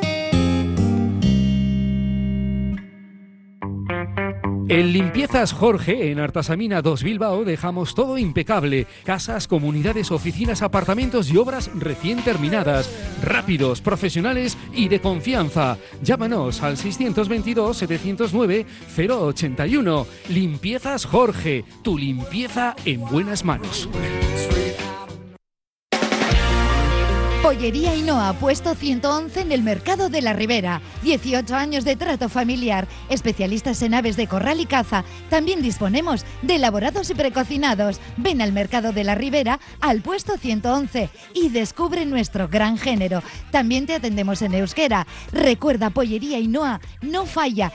En Limpiezas Jorge, en Artasamina dos Bilbao, dejamos todo impecable. Casas, comunidades, oficinas, apartamentos y obras recién terminadas. Rápidos, profesionales y de confianza. Llámanos al seiscientos veintidós, setecientos nueve, cero ochenta y uno. Limpiezas Jorge, tu limpieza en buenas manos. Pollería Ainhoa, puesto ciento once en el Mercado de la Ribera. dieciocho años de trato familiar. Especialistas en aves de corral y caza. También disponemos de elaborados y precocinados. Ven al Mercado de la Ribera, al puesto ciento once, y descubre nuestro gran género. También te atendemos en euskera. Recuerda, Pollería Ainhoa no falla.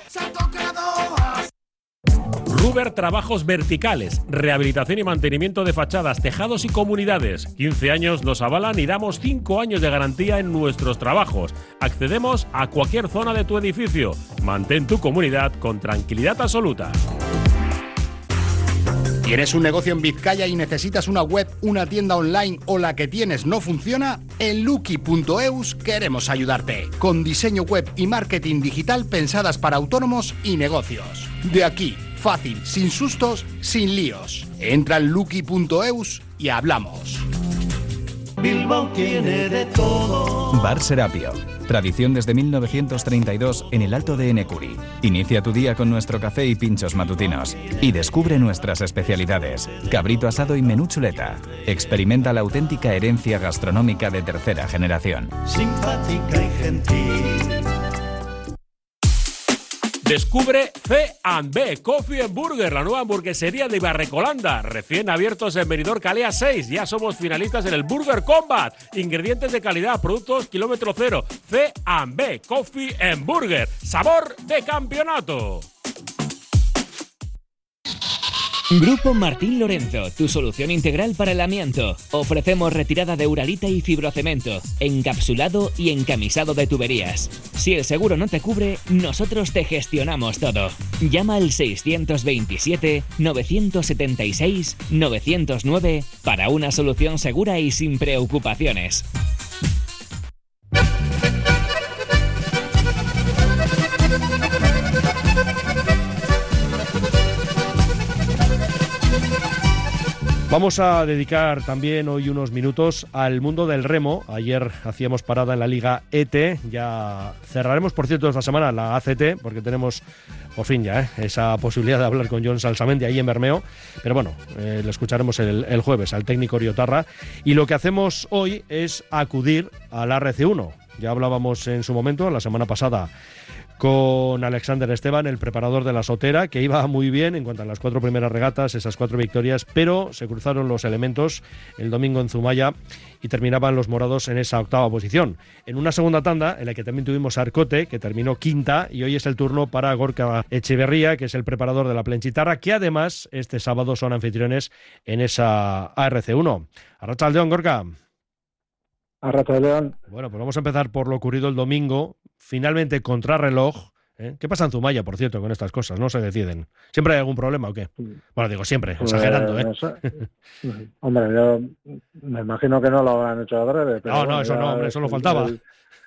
Ruber Trabajos Verticales, rehabilitación y mantenimiento de fachadas, tejados y comunidades. quince años nos avalan y damos cinco años de garantía en nuestros trabajos. Accedemos a cualquier zona de tu edificio. Mantén tu comunidad con tranquilidad absoluta. ¿Tienes un negocio en Vizcaya y necesitas una web, una tienda online o la que tienes no funciona? En Luki punto eus queremos ayudarte. Con diseño web y marketing digital pensadas para autónomos y negocios. De aquí, fácil, sin sustos, sin líos. Entra en Luki punto eus y hablamos. Bilbao tiene de todo. Bar Serapio. Tradición desde mil novecientos treinta y dos en el Alto de Enecuri. Inicia tu día con nuestro café y pinchos matutinos. Y descubre nuestras especialidades. Cabrito asado y menú chuleta. Experimenta la auténtica herencia gastronómica de tercera generación. Simpática y gentil. Descubre C and B Coffee and Burger, la nueva hamburguesería de Ibarrecolanda, recién abiertos en Benidorm Calea seis. Ya somos finalistas en el Burger Combat. Ingredientes de calidad, productos kilómetro cero. C and B Coffee and Burger, sabor de campeonato. Grupo Martín Lorenzo, tu solución integral para el amianto. Ofrecemos retirada de uralita y fibrocemento, encapsulado y encamisado de tuberías. Si el seguro no te cubre, nosotros te gestionamos todo. Llama al seiscientos veintisiete, novecientos setenta y seis, novecientos nueve para una solución segura y sin preocupaciones. Vamos a dedicar también hoy unos minutos al mundo del remo. Ayer hacíamos parada en la Liga E T, ya cerraremos, por cierto, esta semana la A C T, porque tenemos por fin ya ¿eh? esa posibilidad de hablar con Jon Salsamendi ahí en Bermeo, pero bueno, eh, lo escucharemos el, el jueves al técnico riotarra, y lo que hacemos hoy es acudir al A R C uno. Ya hablábamos en su momento, la semana pasada, con Alexander Esteban, el preparador de la Sotera, que iba muy bien en cuanto a las cuatro primeras regatas, esas cuatro victorias, pero se cruzaron los elementos el domingo en Zumaya y terminaban los morados en esa octava posición. En una segunda tanda, en la que también tuvimos a Arcote, que terminó quinta, y hoy es el turno para Gorka Echeverría, que es el preparador de la Plenchitarra, que además este sábado son anfitriones en esa A R C uno. Arratsaldeon, Gorka. Arratsaldeon. Bueno, pues vamos a empezar por lo ocurrido el domingo, finalmente contrarreloj. ¿Eh? ¿Qué pasa en Zumaya, por cierto, con estas cosas? ¿No se deciden? ¿Siempre hay algún problema o qué? Bueno, digo siempre, pues, exagerando, ¿eh? No sé. Hombre, yo me imagino que no lo habrán hecho adrede. Pero no, no, bueno, eso no, hombre, eso lo faltaba. El,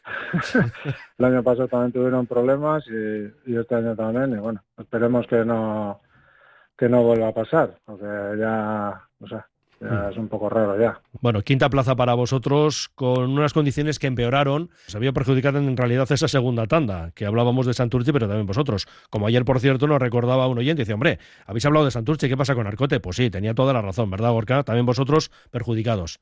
el año pasado también tuvieron problemas y, y este año también, y bueno, esperemos que no que no vuelva a pasar, porque ya, no sé, ya es un poco raro ya. Bueno, quinta plaza para vosotros con unas condiciones que empeoraron. Se había perjudicado en realidad esa segunda tanda, que hablábamos de Santurce, pero también vosotros. Como ayer, por cierto, nos recordaba un oyente, dice, hombre, habéis hablado de Santurce, ¿qué pasa con Arcote? Pues sí, tenía toda la razón, ¿verdad, Gorka? También vosotros perjudicados.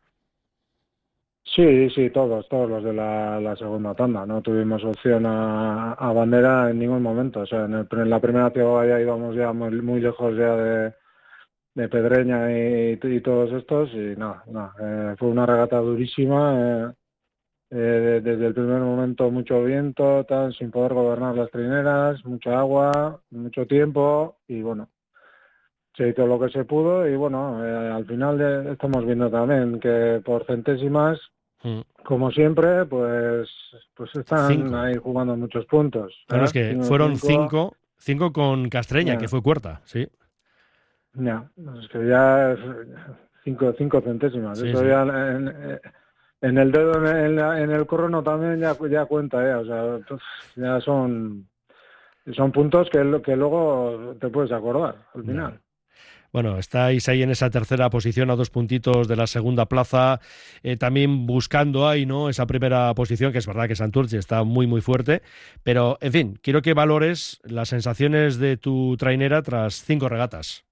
Sí, sí, todos, todos los de la, la segunda tanda. No tuvimos opción a, a bandera en ningún momento. O sea, en, el, en la primera ya íbamos ya muy, muy lejos ya de de Pedreña y, y todos estos, y no, no, eh, fue una regata durísima, eh, eh, desde el primer momento mucho viento, tal, sin poder gobernar las trineras, mucha agua, mucho tiempo, y bueno, se hizo lo que se pudo, y bueno, eh, al final de, estamos viendo también que por centésimas, mm. como siempre, pues pues están cinco. Ahí jugando muchos puntos. Claro, ¿eh? Es que fueron cinco, cinco, cinco con Castreña, yeah. que fue cuarta, sí. Ya, es que ya es cinco, cinco centésimas. Sí, Eso sí. ya en, en el dedo, en, la, en el crono también ya, ya cuenta, ¿eh? O sea, ya son son puntos que, que luego te puedes acordar al final. Bueno, estáis ahí en esa tercera posición a dos puntitos de la segunda plaza, eh, también buscando ahí, ¿no?, esa primera posición, que es verdad que Santurce está muy, muy fuerte, pero, en fin, quiero que valores las sensaciones de tu trainera tras cinco regatas.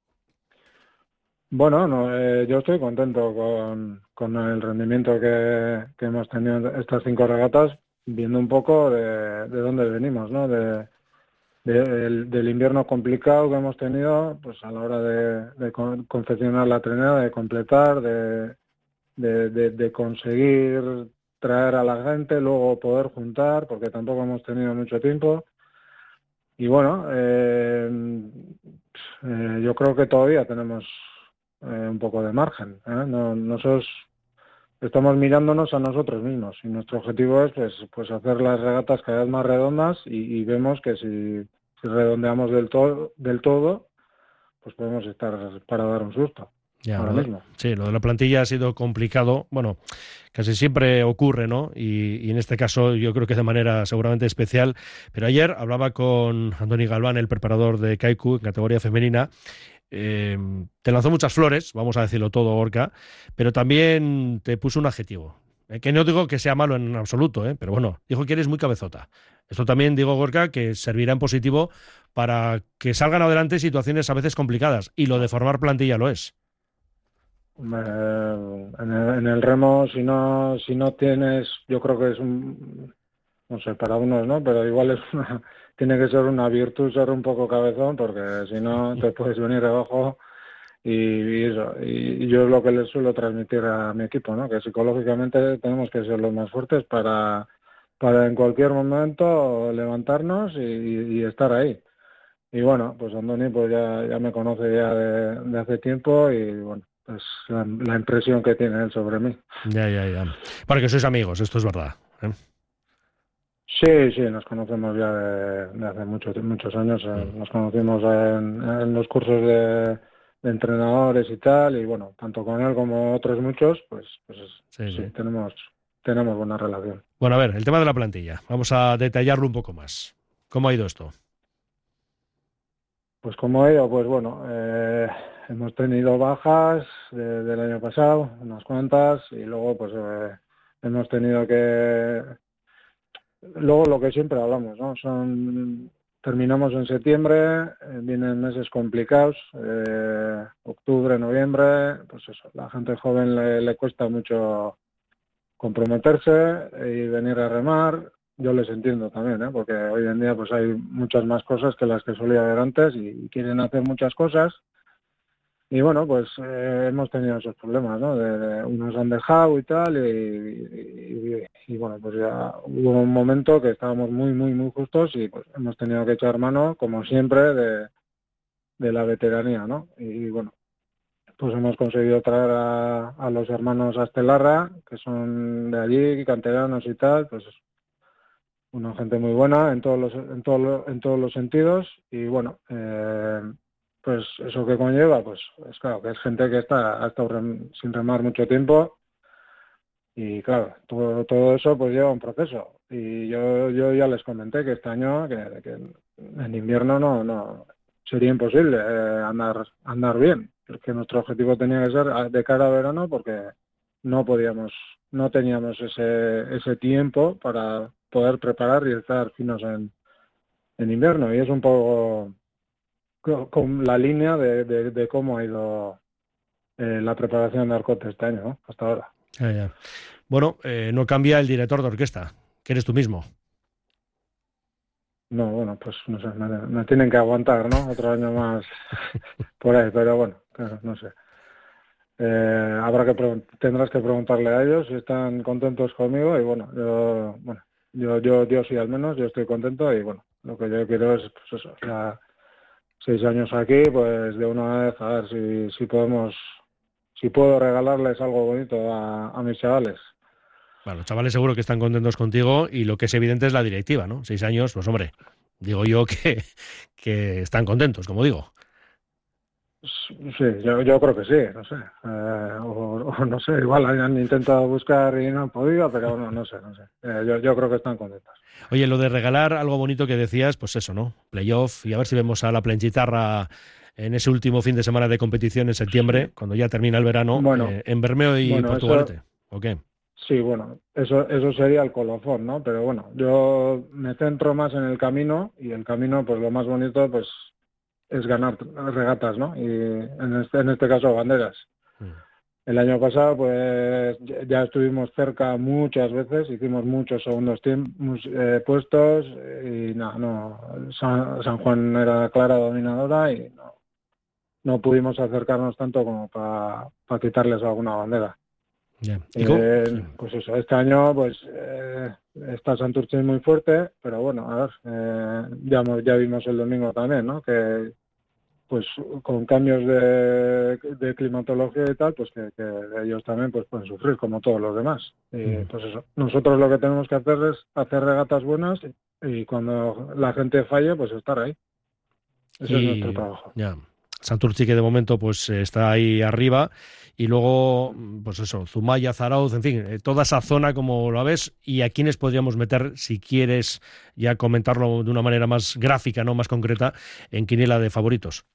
Bueno, no, eh, yo estoy contento con, con el rendimiento que, que hemos tenido estas cinco regatas, viendo un poco de, de dónde venimos, ¿no? De, de, del, del invierno complicado que hemos tenido, pues a la hora de, de con, confeccionar la trinera, de completar, de, de, de, de conseguir traer a la gente, luego poder juntar, porque tampoco hemos tenido mucho tiempo. Y bueno, eh, eh, yo creo que todavía tenemos Eh, un poco de margen, ¿eh? No, nosotros estamos mirándonos a nosotros mismos y nuestro objetivo es pues, pues hacer las regatas cada vez más redondas y, y vemos que si, si redondeamos del todo, del todo, pues podemos estar para dar un susto. Ya, ahora lo, mismo. Sí, lo de la plantilla ha sido complicado, bueno, casi siempre ocurre, ¿no? Y, y en este caso yo creo que de manera seguramente especial, pero ayer hablaba con Antoni Galván, el preparador de Kaiku en categoría femenina. Eh, te lanzó muchas flores, vamos a decirlo todo, Gorka, pero también te puso un adjetivo, eh, que no digo que sea malo en absoluto, eh, pero bueno, dijo que eres muy cabezota. Esto también, digo, Gorka, que servirá en positivo para que salgan adelante situaciones a veces complicadas, y lo de formar plantilla lo es. Eh, en, el, en el remo, si no si no tienes, yo creo que es un, no sé, para unos no, pero igual es una, tiene que ser una virtud ser un poco cabezón, porque si no te puedes venir debajo y, y eso. Y, y yo es lo que les suelo transmitir a mi equipo, ¿no? Que psicológicamente tenemos que ser los más fuertes para, para en cualquier momento levantarnos y, y estar ahí. Y bueno, pues Andoni pues ya, ya me conoce ya de, de hace tiempo y bueno, pues la, la impresión que tiene él sobre mí. Ya, ya, ya. Para que sois amigos, esto es verdad, ¿eh? Sí, sí, nos conocemos ya de, de hace muchos muchos años. Eh, nos conocimos en, en los cursos de, de entrenadores y tal, y bueno, tanto con él como otros muchos, pues, pues sí, sí, sí. tenemos tenemos buena relación. Bueno, a ver, el tema de la plantilla. Vamos a detallarlo un poco más. ¿Cómo ha ido esto? Pues como ello, pues bueno, eh, hemos tenido bajas de, del año pasado, unas cuantas, y luego pues eh, hemos tenido que... Luego lo que siempre hablamos, ¿no? Son terminamos en septiembre, eh, vienen meses complicados, eh, octubre, noviembre, pues eso, la gente joven le, le cuesta mucho comprometerse y venir a remar, yo les entiendo también, ¿eh? Porque hoy en día pues hay muchas más cosas que las que solía haber antes y quieren hacer muchas cosas. Y bueno, pues eh, hemos tenido esos problemas, ¿no? De, de, unos han dejado y tal, y, y, y, y bueno, pues ya hubo un momento que estábamos muy, muy, muy justos y pues hemos tenido que echar mano, como siempre, de, de la veteranía, ¿no? Y bueno, pues hemos conseguido traer a, a los hermanos Astelarra, que son de allí, canteranos y tal, pues una gente muy buena en todos los, en todos los, en todos los sentidos, y bueno, eh, pues eso que conlleva, pues es claro que es gente que está ha estado rem, sin remar mucho tiempo, y claro, todo, todo eso pues lleva un proceso, y yo yo ya les comenté que este año que, que en invierno no no sería imposible eh, andar andar bien, porque nuestro objetivo tenía que ser de cara a verano, porque no podíamos no teníamos ese ese tiempo para poder preparar y estar finos en en invierno, y es un poco con la línea de, de, de cómo ha ido eh, la preparación de Arcote este año, ¿no? Hasta ahora. Ah, ya. Bueno, eh, no cambia el director de orquesta, que eres tú mismo. No, bueno, pues no sé, me, me tienen que aguantar, ¿no? Otro año más por ahí, pero bueno, no sé. Eh, habrá que tendrás que preguntarle a ellos si están contentos conmigo, y bueno, yo, bueno, yo, yo, yo sí, al menos, yo estoy contento, y bueno, lo que yo quiero es, pues eso, ya seis años aquí, pues de una vez a ver si, si podemos, si puedo regalarles algo bonito a, a mis chavales. Bueno, los chavales seguro que están contentos contigo, y lo que es evidente es la directiva, ¿no? Seis años, pues hombre, digo yo que, que están contentos, como digo. Sí, yo, yo creo que sí, no sé. Eh, o, o no sé, igual han intentado buscar y no han podido, pero no, no sé, no sé. Eh, yo, yo creo que están contentos. Oye, lo de regalar algo bonito que decías, pues eso, ¿no? Playoff, y a ver si vemos a la Planchitarra en ese último fin de semana de competición en septiembre, sí, cuando ya termina el verano, bueno, eh, en Bermeo y bueno, Portugalete, eso, ¿o qué? Sí, bueno, eso eso sería el colofón, ¿no? Pero bueno, yo me centro más en el camino, y el camino, pues lo más bonito, pues es ganar regatas, ¿no? Y en este, en este caso banderas. Mm. El año pasado, pues ya estuvimos cerca muchas veces, hicimos muchos segundos tiempos, eh, puestos, y no, no, San, San Juan era clara dominadora, y no, no pudimos acercarnos tanto como para pa quitarles alguna bandera. Yeah. Eh, pues eso, este año pues eh, está Santurce muy fuerte, pero bueno, a ver, eh, ya, ya vimos el domingo también, ¿no? Que pues con cambios de, de climatología y tal, pues que, que ellos también pues pueden sufrir como todos los demás. Y mm. pues eso, nosotros lo que tenemos que hacer es hacer regatas buenas, y, y cuando la gente falle, pues estar ahí. Ese y, es nuestro trabajo. Ya. Santurce, que de momento pues está ahí arriba, y luego pues eso, Zumaya, Zarauz, en fin, toda esa zona, como lo ves, y a quiénes podríamos meter, si quieres ya comentarlo de una manera más gráfica, no más concreta, en quiniela de favoritos.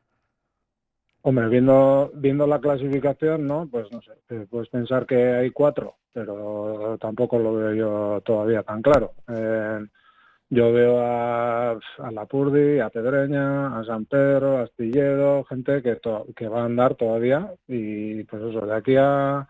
Hombre, viendo viendo la clasificación, ¿no? Pues no sé, puedes pensar que hay cuatro, pero tampoco lo veo yo todavía tan claro. Eh, Yo veo a, a Lapurdi, a Pedreña, a San Pedro, a Astilledo, gente que to, que va a andar todavía, y pues eso, de aquí a,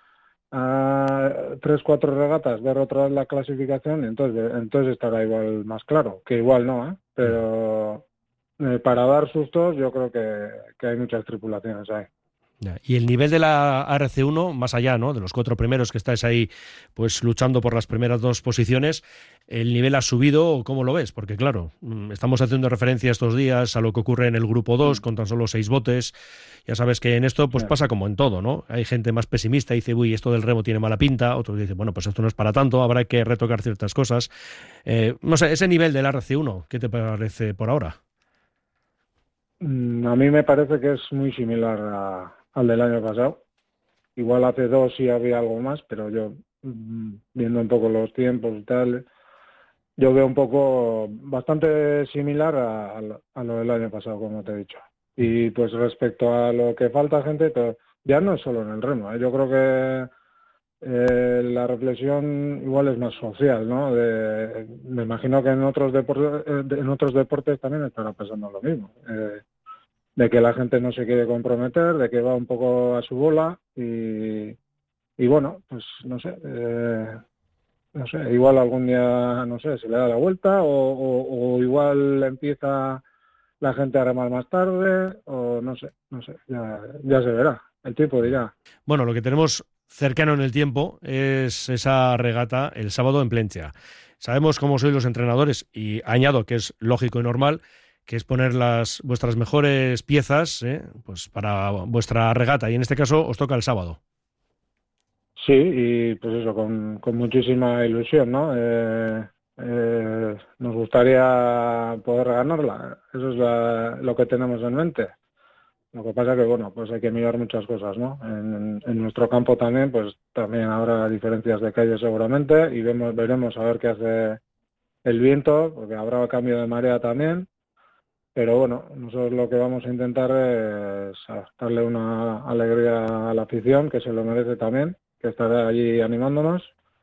a tres, cuatro regatas, ver otra vez la clasificación, entonces entonces estará igual más claro, que igual no, ¿eh? Pero eh, para dar sustos yo creo que, que hay muchas tripulaciones ahí. Y el nivel de la A R C uno, más allá, ¿no?, de los cuatro primeros que estáis ahí pues luchando por las primeras dos posiciones, ¿el nivel ha subido? ¿Cómo lo ves? Porque claro, estamos haciendo referencia estos días a lo que ocurre en el grupo dos, con tan solo seis botes. Ya sabes que en esto pues pasa como en todo, ¿no? Hay gente más pesimista y dice, uy, esto del remo tiene mala pinta. Otros dicen, bueno, pues esto no es para tanto, habrá que retocar ciertas cosas. Eh, no sé, ese nivel del A R C uno, ¿qué te parece por ahora? A mí me parece que es muy similar a al del año pasado. Igual hace dos sí había algo más, pero yo, viendo un poco los tiempos y tal, yo veo un poco bastante similar a, a lo del año pasado, como te he dicho. Y pues respecto a lo que falta gente, pues, ya no es solo en el remo, ¿eh? Yo creo que eh, la reflexión igual es más social, ¿no? De, me imagino que en otros deportes, en otros deportes también estará pasando lo mismo. Eh, de que la gente no se quiere comprometer, de que va un poco a su bola, y, y bueno, pues no sé, eh, no sé, igual algún día, no sé, se le da la vuelta o, o, o igual empieza la gente a remar más tarde o no sé, no sé, ya, ya se verá, el tiempo dirá. Bueno, lo que tenemos cercano en el tiempo es esa regata el sábado en Plencia. Sabemos cómo sois los entrenadores y añado que es lógico y normal, que es poner las vuestras mejores piezas ¿eh? pues para vuestra regata, y en este caso os toca el sábado. Sí, y pues eso, con, con muchísima ilusión, ¿no? Eh, eh, nos gustaría poder ganarla, eso es la, lo que tenemos en mente. Lo que pasa que, bueno, pues hay que mirar muchas cosas, ¿no? En, en nuestro campo también, pues también habrá diferencias de calle seguramente y vemos, veremos a ver qué hace el viento, porque habrá cambio de marea también. Pero bueno, nosotros lo que vamos a intentar es darle una alegría a la afición, que se lo merece también, que estará allí animándonos.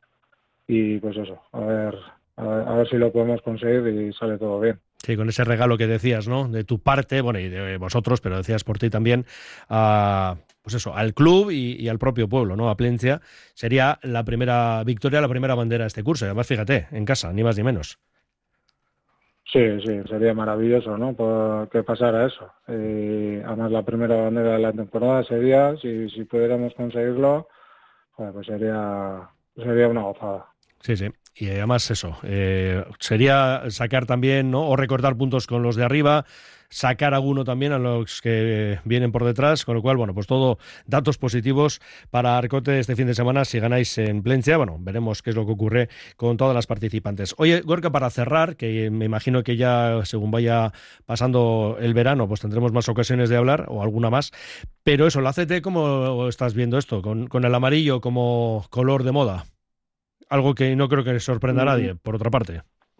Y pues eso, a ver, a ver, a ver si lo podemos conseguir y sale todo bien. Sí, con ese regalo que decías, ¿no? De tu parte, bueno, y de vosotros, pero decías por ti también, a, pues eso, al club y, y al propio pueblo, ¿no? A Plencia. Sería la primera victoria, la primera bandera de este curso. Y además, fíjate, en casa, ni más ni menos. Sí, sí, sería maravilloso, ¿no? Por que pasara eso. Y además, la primera bandera de la temporada sería, si, si pudiéramos conseguirlo, pues sería, sería una gozada. Sí, sí. Y además eso, eh, sería sacar también, ¿no? O recortar puntos con los de arriba, sacar alguno también a los que vienen por detrás, con lo cual, bueno, pues todo datos positivos para Arcote este fin de semana si ganáis en Plencia. Bueno, veremos qué es lo que ocurre con todas las participantes. Oye, Gorka, para cerrar, que me imagino que ya según vaya pasando el verano, pues tendremos más ocasiones de hablar, o alguna más, pero eso, la C T, ¿cómo estás viendo esto? ¿Con, con el amarillo como color de moda? Algo que no creo que sorprenda a nadie, por otra parte.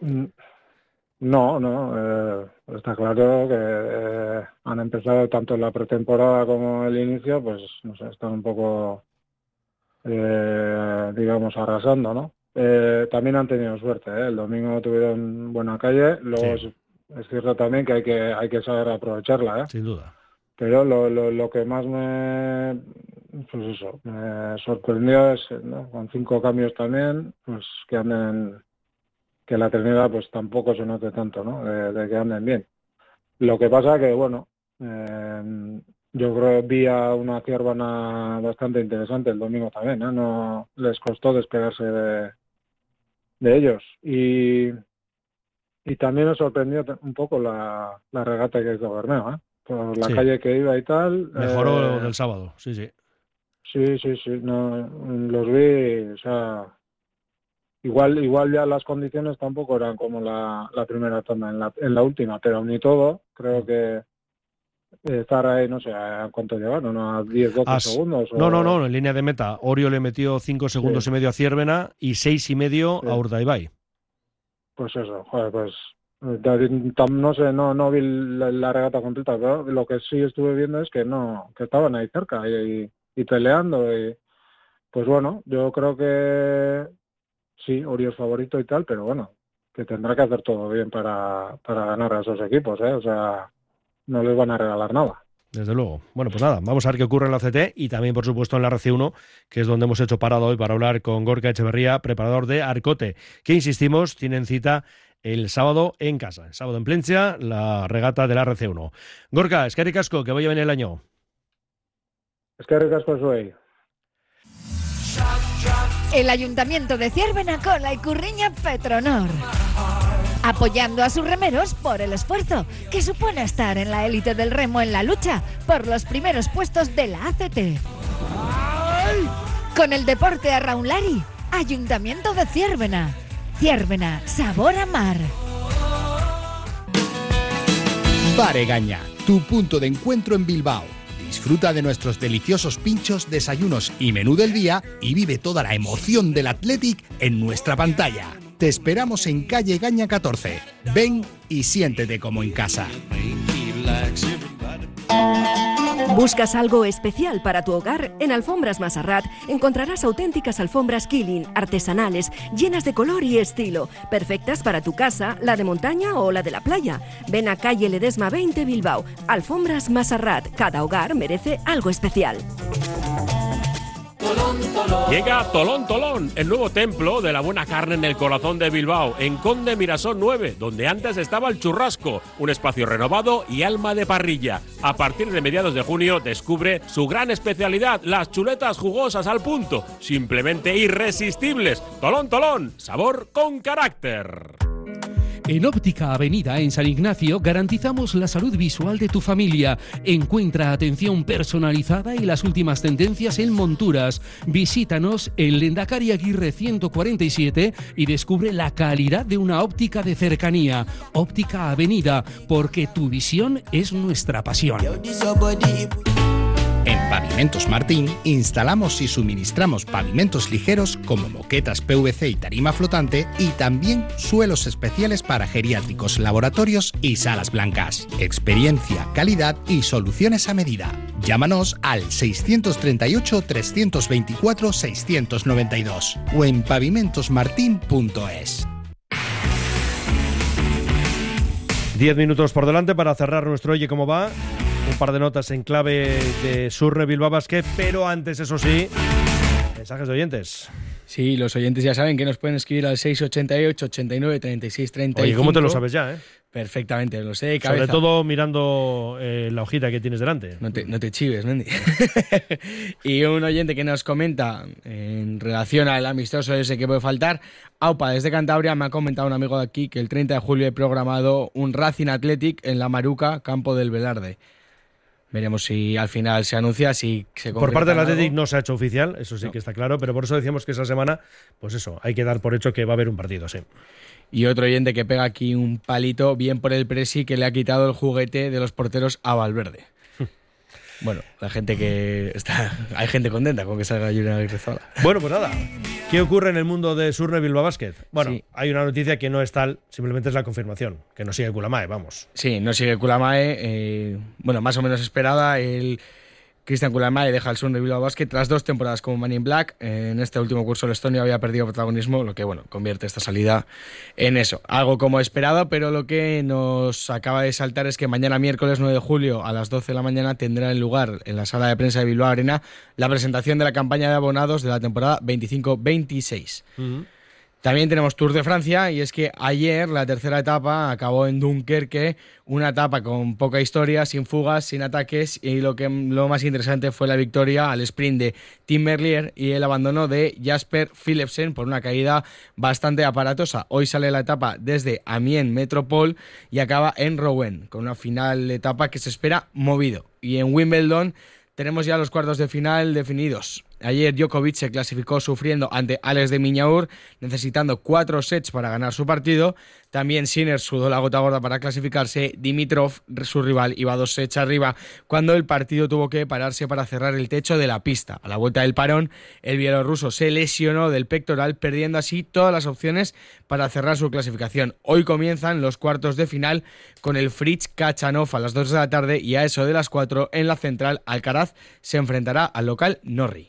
No, no. Eh, está claro que eh, han empezado tanto la pretemporada como el inicio, pues no sé, están un poco, eh, digamos, arrasando, ¿no? Eh, también han tenido suerte, ¿eh? El domingo tuvieron buena calle. Luego sí. es, es cierto también que hay que hay que saber aprovecharla, ¿eh? Sin duda. Pero lo, lo, lo que más me, pues eso, me sorprendió es, ¿no? Con cinco cambios también, pues que anden, que la Trinidad pues tampoco se note tanto, ¿no? De, de que anden bien. Lo que pasa que, bueno, eh, yo creo que vi a una Ciervana bastante interesante el domingo también, ¿eh? No les costó despegarse de, de ellos. Y, y también me sorprendió un poco la, la regata que hizo Bermeo, ¿eh? Por la sí. calle que iba y tal. Mejoró eh, del sábado, sí, sí. Sí, sí, sí, no, los vi, o sea, igual igual ya las condiciones tampoco eran como la, la primera tanda en la, en la última, pero ni todo, creo que estar ahí, no sé, ¿a cuánto llegaron? ¿A diez, doce As, segundos? O... No, no, no, en línea de meta, Orio le metió cinco segundos sí. y medio a Ciervena y seis y medio sí. a Urdaibai. Pues eso, joder, pues... No sé, no no vi la, la regata completa, pero lo que sí estuve viendo es que no, que estaban ahí cerca y, y, y peleando y pues bueno, yo creo que sí, Orio es favorito y tal, pero bueno, que tendrá que hacer todo bien para, para ganar a esos equipos, ¿eh? O sea, no les van a regalar nada. Desde luego. Bueno, pues nada, vamos a ver qué ocurre en la C T y también, por supuesto, en la R C uno, que es donde hemos hecho parado hoy para hablar con Gorka Echeverría, preparador de Arcote, que insistimos, tienen cita el sábado en casa. El sábado en Plencia, la regata de la R C uno. Gorka, eskerrik asko, que vaya bien el año. Eskerrik asko zuei. El Ayuntamiento de Ciervena con la Icurriña Petronor, apoyando a sus remeros por el esfuerzo que supone estar en la élite del remo en la lucha por los primeros puestos de la A C T. Con el deporte a Raunlari, Ayuntamiento de Ciervena. Ciervena, sabor a mar. Bar Egaña, tu punto de encuentro en Bilbao. Disfruta de nuestros deliciosos pinchos, desayunos y menú del día y vive toda la emoción del Athletic en nuestra pantalla. Te esperamos en calle Egaña catorce. Ven y siéntete como en casa. ¿Buscas algo especial para tu hogar? En Alfombras Masarrat encontrarás auténticas alfombras Killing, artesanales, llenas de color y estilo, perfectas para tu casa, la de montaña o la de la playa. Ven a calle Ledesma veinte Bilbao. Alfombras Masarrat, cada hogar merece algo especial. Tolón, Tolón. Llega Tolón Tolón, el nuevo templo de la buena carne en el corazón de Bilbao, en Conde Mirasol nueve, donde antes estaba el Churrasco, un espacio renovado y alma de parrilla. A partir de mediados de junio descubre su gran especialidad, las chuletas jugosas al punto, simplemente irresistibles. Tolón Tolón, sabor con carácter. En Óptica Avenida, en San Ignacio, garantizamos la salud visual de tu familia. Encuentra atención personalizada y las últimas tendencias en monturas. Visítanos en Lendakari Aguirre ciento cuarenta y siete y descubre la calidad de una óptica de cercanía. Óptica Avenida, porque tu visión es nuestra pasión. En Pavimentos Martín instalamos y suministramos pavimentos ligeros como moquetas P V C y tarima flotante y también suelos especiales para geriátricos, laboratorios y salas blancas. Experiencia, calidad y soluciones a medida. Llámanos al seiscientos treinta y ocho, trescientos veinticuatro, seiscientos noventa y dos o en pavimentos martín punto es. Diez minutos por delante para cerrar nuestro Oye Cómo Va. Un par de notas en clave de Surne Bilbao Basket, pero antes, eso sí, mensajes de oyentes. Sí, los oyentes ya saben que nos pueden escribir al seis ochenta y ocho, ochenta y nueve, treinta y seis, treinta y cinco. Oye, ¿cómo te lo sabes ya, eh? Perfectamente, lo sé de cabeza. Sobre todo mirando eh, la hojita que tienes delante. No te, no te chives, Mendy. Y un oyente que nos comenta en relación al amistoso ese que puede faltar. Aupa, desde Cantabria, me ha comentado un amigo de aquí que el treinta de julio he programado un Racing Athletic en La Maruca, campo del Velarde. Veremos si al final se anuncia, si se concreta. Por parte del algo. Athletic no se ha hecho oficial, eso sí no. que está claro, pero por eso decíamos que esa semana, pues eso, hay que dar por hecho que va a haber un partido, sí. Y otro oyente que pega aquí un palito, bien por el Presi, que le ha quitado el juguete de los porteros a Valverde. Bueno, la gente que está... Hay gente contenta con que salga Julen Agirrezola. Bueno, pues nada. ¿Qué ocurre en el mundo de Surne Bilbao Basket? Bueno, sí. Hay una noticia que no es tal, simplemente es la confirmación, que no sigue Kulamae, vamos. Sí, no sigue Kulamae. Eh, bueno, más o menos esperada. El Cristian Kulamae deja el Surne Bilbao Basket tras dos temporadas como Man in Black. En este último curso el estonio había perdido protagonismo, lo que bueno convierte esta salida en eso. Algo como esperado, pero lo que nos acaba de saltar es que mañana miércoles nueve de julio a las doce de la mañana tendrá lugar en la sala de prensa de Bilbao Arena la presentación de la campaña de abonados de la temporada veinticinco veintiséis. Uh-huh. También tenemos Tour de Francia, y es que ayer la tercera etapa acabó en Dunkerque, una etapa con poca historia, sin fugas, sin ataques, y lo que lo más interesante fue la victoria al sprint de Tim Merlier y el abandono de Jasper Philipsen por una caída bastante aparatosa. Hoy sale la etapa desde Amiens Metropole y acaba en Rouen, con una final de etapa que se espera movido. Y en Wimbledon tenemos ya los cuartos de final definidos. Ayer Djokovic se clasificó sufriendo ante Alex de Minaur, necesitando cuatro sets para ganar su partido. También Sinner sudó la gota gorda para clasificarse. Dimitrov, su rival, iba dos sets arriba cuando el partido tuvo que pararse para cerrar el techo de la pista. A la vuelta del parón, el bielorruso se lesionó del pectoral, perdiendo así todas las opciones para cerrar su clasificación. Hoy comienzan los cuartos de final con el Fritz Kachanov a las dos de la tarde, y a eso de las cuatro en la central Alcaraz se enfrentará al local Norrie.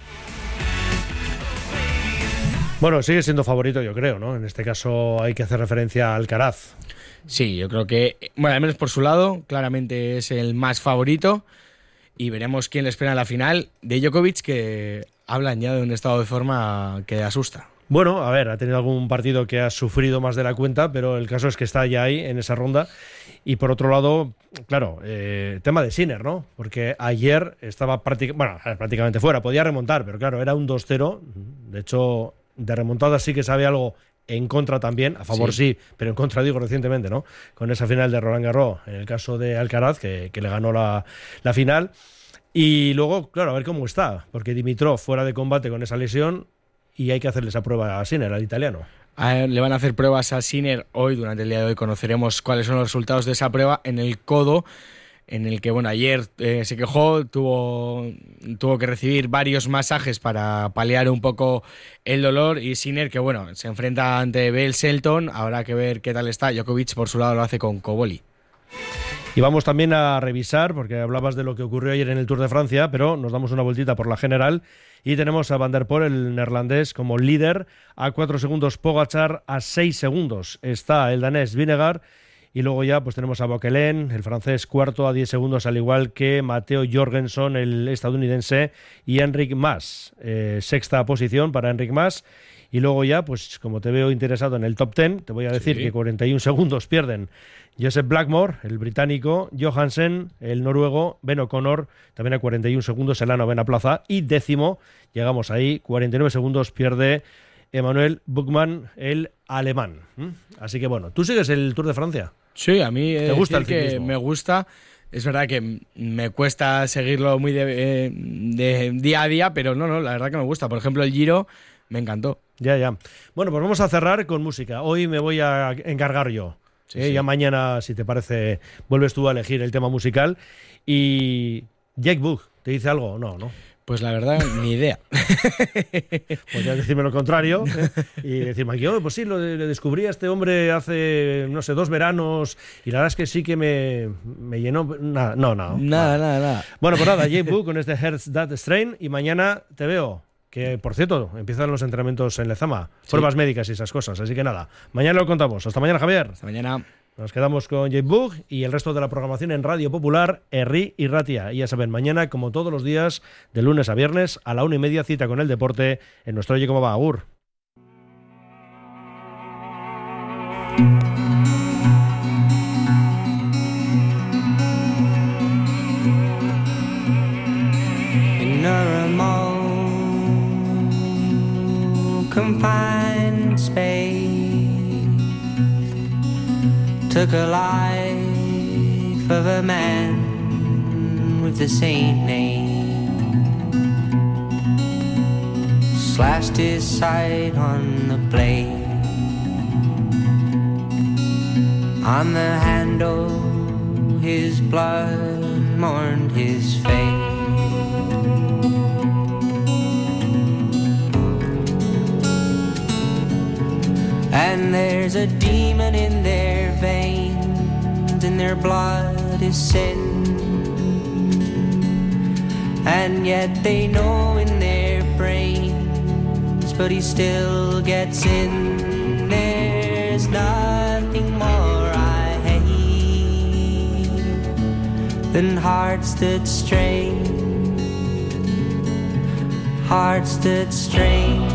Bueno, sigue siendo favorito, yo creo, ¿no? En este caso hay que hacer referencia a Alcaraz. Sí, yo creo que, bueno, al menos por su lado, claramente es el más favorito, y veremos quién le espera en la final de Djokovic, que hablan ya de un estado de forma que asusta. Bueno, a ver, ha tenido algún partido que ha sufrido más de la cuenta, pero el caso es que está ya ahí en esa ronda. Y por otro lado, claro, eh, tema de Sinner, ¿no? Porque ayer estaba práctic- bueno, prácticamente fuera, podía remontar, pero claro, era un dos cero. De hecho, de remontada sí que sabe algo en contra también, a favor sí, sí pero en contra digo recientemente, ¿no? Con esa final de Roland Garros, en el caso de Alcaraz, que, que le ganó la, la final. Y luego, claro, a ver cómo está, porque Dimitrov fuera de combate con esa lesión, y hay que hacerle esa prueba a Sinner, al italiano. A ver, le van a hacer pruebas a Sinner hoy. Durante el día de hoy conoceremos cuáles son los resultados de esa prueba en el codo, en el que, bueno, ayer eh, se quejó, tuvo, tuvo que recibir varios masajes para paliar un poco el dolor, y Sinner, que bueno, se enfrenta ante Bell Shelton, habrá que ver qué tal está. Djokovic por su lado lo hace con Koboli. Y vamos también a revisar, porque hablabas de lo que ocurrió ayer en el Tour de Francia, pero nos damos una vueltita por la general y tenemos a Van der Poel, el neerlandés, como líder, a cuatro segundos Pogačar, a seis segundos está el danés Vingegaard, Y luego ya pues tenemos a Bockelén, el francés, cuarto a diez segundos, al igual que Matteo Jorgensen, el estadounidense, y Enric Mas, eh, sexta posición para Enric Mas. Y luego ya, pues como te veo interesado en el top diez, te voy a decir sí. que cuarenta y un segundos pierden Joseph Blackmore, el británico, Johansen, el noruego, Ben O'Connor, también a cuarenta y un segundos en la novena plaza. Y décimo, llegamos ahí, cuarenta y nueve segundos pierde Emmanuel Buchmann, el alemán. ¿Mm? Así que bueno, ¿tú sigues el Tour de Francia? Sí, a mí ¿Te gusta el que me gusta. Es verdad que me cuesta seguirlo muy de, de día a día, pero no, no, la verdad que me gusta. Por ejemplo, el Giro me encantó. Ya, ya. Bueno, pues vamos a cerrar con música. Hoy me voy a encargar yo. Sí, eh, sí. Ya mañana, si te parece, vuelves tú a elegir el tema musical. Y Jake Bugg, ¿te dice algo o no? ¿No? Pues la verdad, ni idea. Podrías decirme lo contrario, ¿eh? Y decirme que, oh, pues sí, lo de, le descubrí a este hombre hace, no sé, dos veranos, y la verdad es que sí que me, me llenó... Nada, no, no. Nada, nada, nada. Bueno, pues nada, Jake Bugg con este Hearts That Strain, y mañana te veo. Que, por cierto, empiezan los entrenamientos en Lezama, sí. Pruebas médicas y esas cosas. Así que nada, mañana lo contamos. Hasta mañana, Javier. Hasta mañana. Nos quedamos con Jake Bugg y el resto de la programación en Radio Popular, Herri y Ratia. Y ya saben, mañana, como todos los días, de lunes a viernes, a la una y media, cita con el deporte en nuestro Oye Cómo Va. Agur. Confined space took a life of a man with the same name, slashed his side on the blade, on the handle his blood mourned his fate. And there's a demon in their veins, and their blood is sin. And yet they know in their brains, but he still gets in. There's nothing more I hate than hearts that strain, hearts that strain.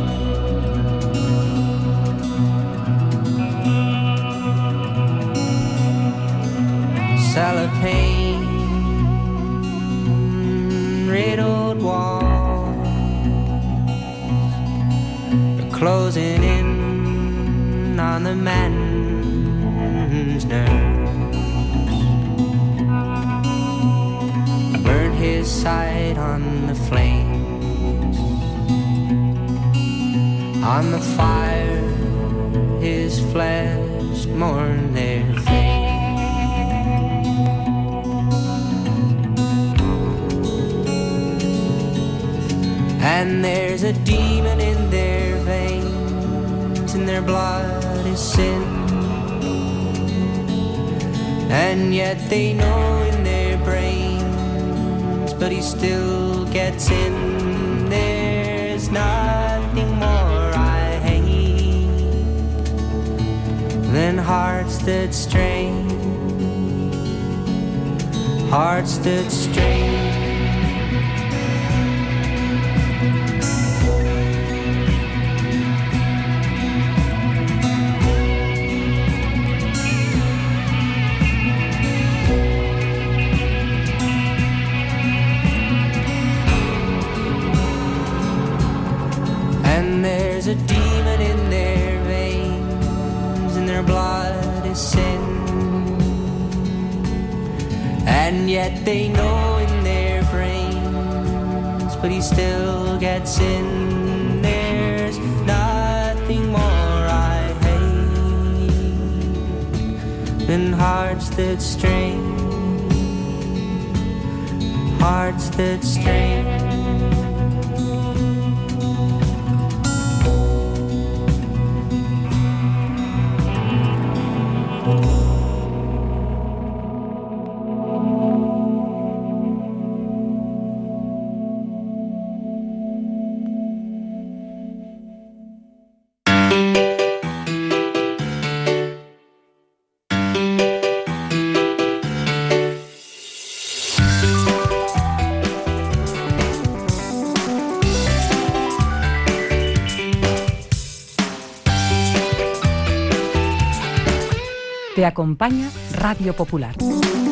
Cellophane riddled walls are closing in on the man's nerves. Burn his side on the flames, on the fire his flesh mourn their fate. And there's a demon in their veins, and their blood is sin. And yet they know in their brains, but he still gets in. There's nothing more I hate than hearts that strain, hearts that strain. There's a demon in their veins, and their blood is sin. And yet they know in their brains, but he still gets in. There's nothing more I hate than hearts that strain, hearts that strain. Te acompaña Radio Popular.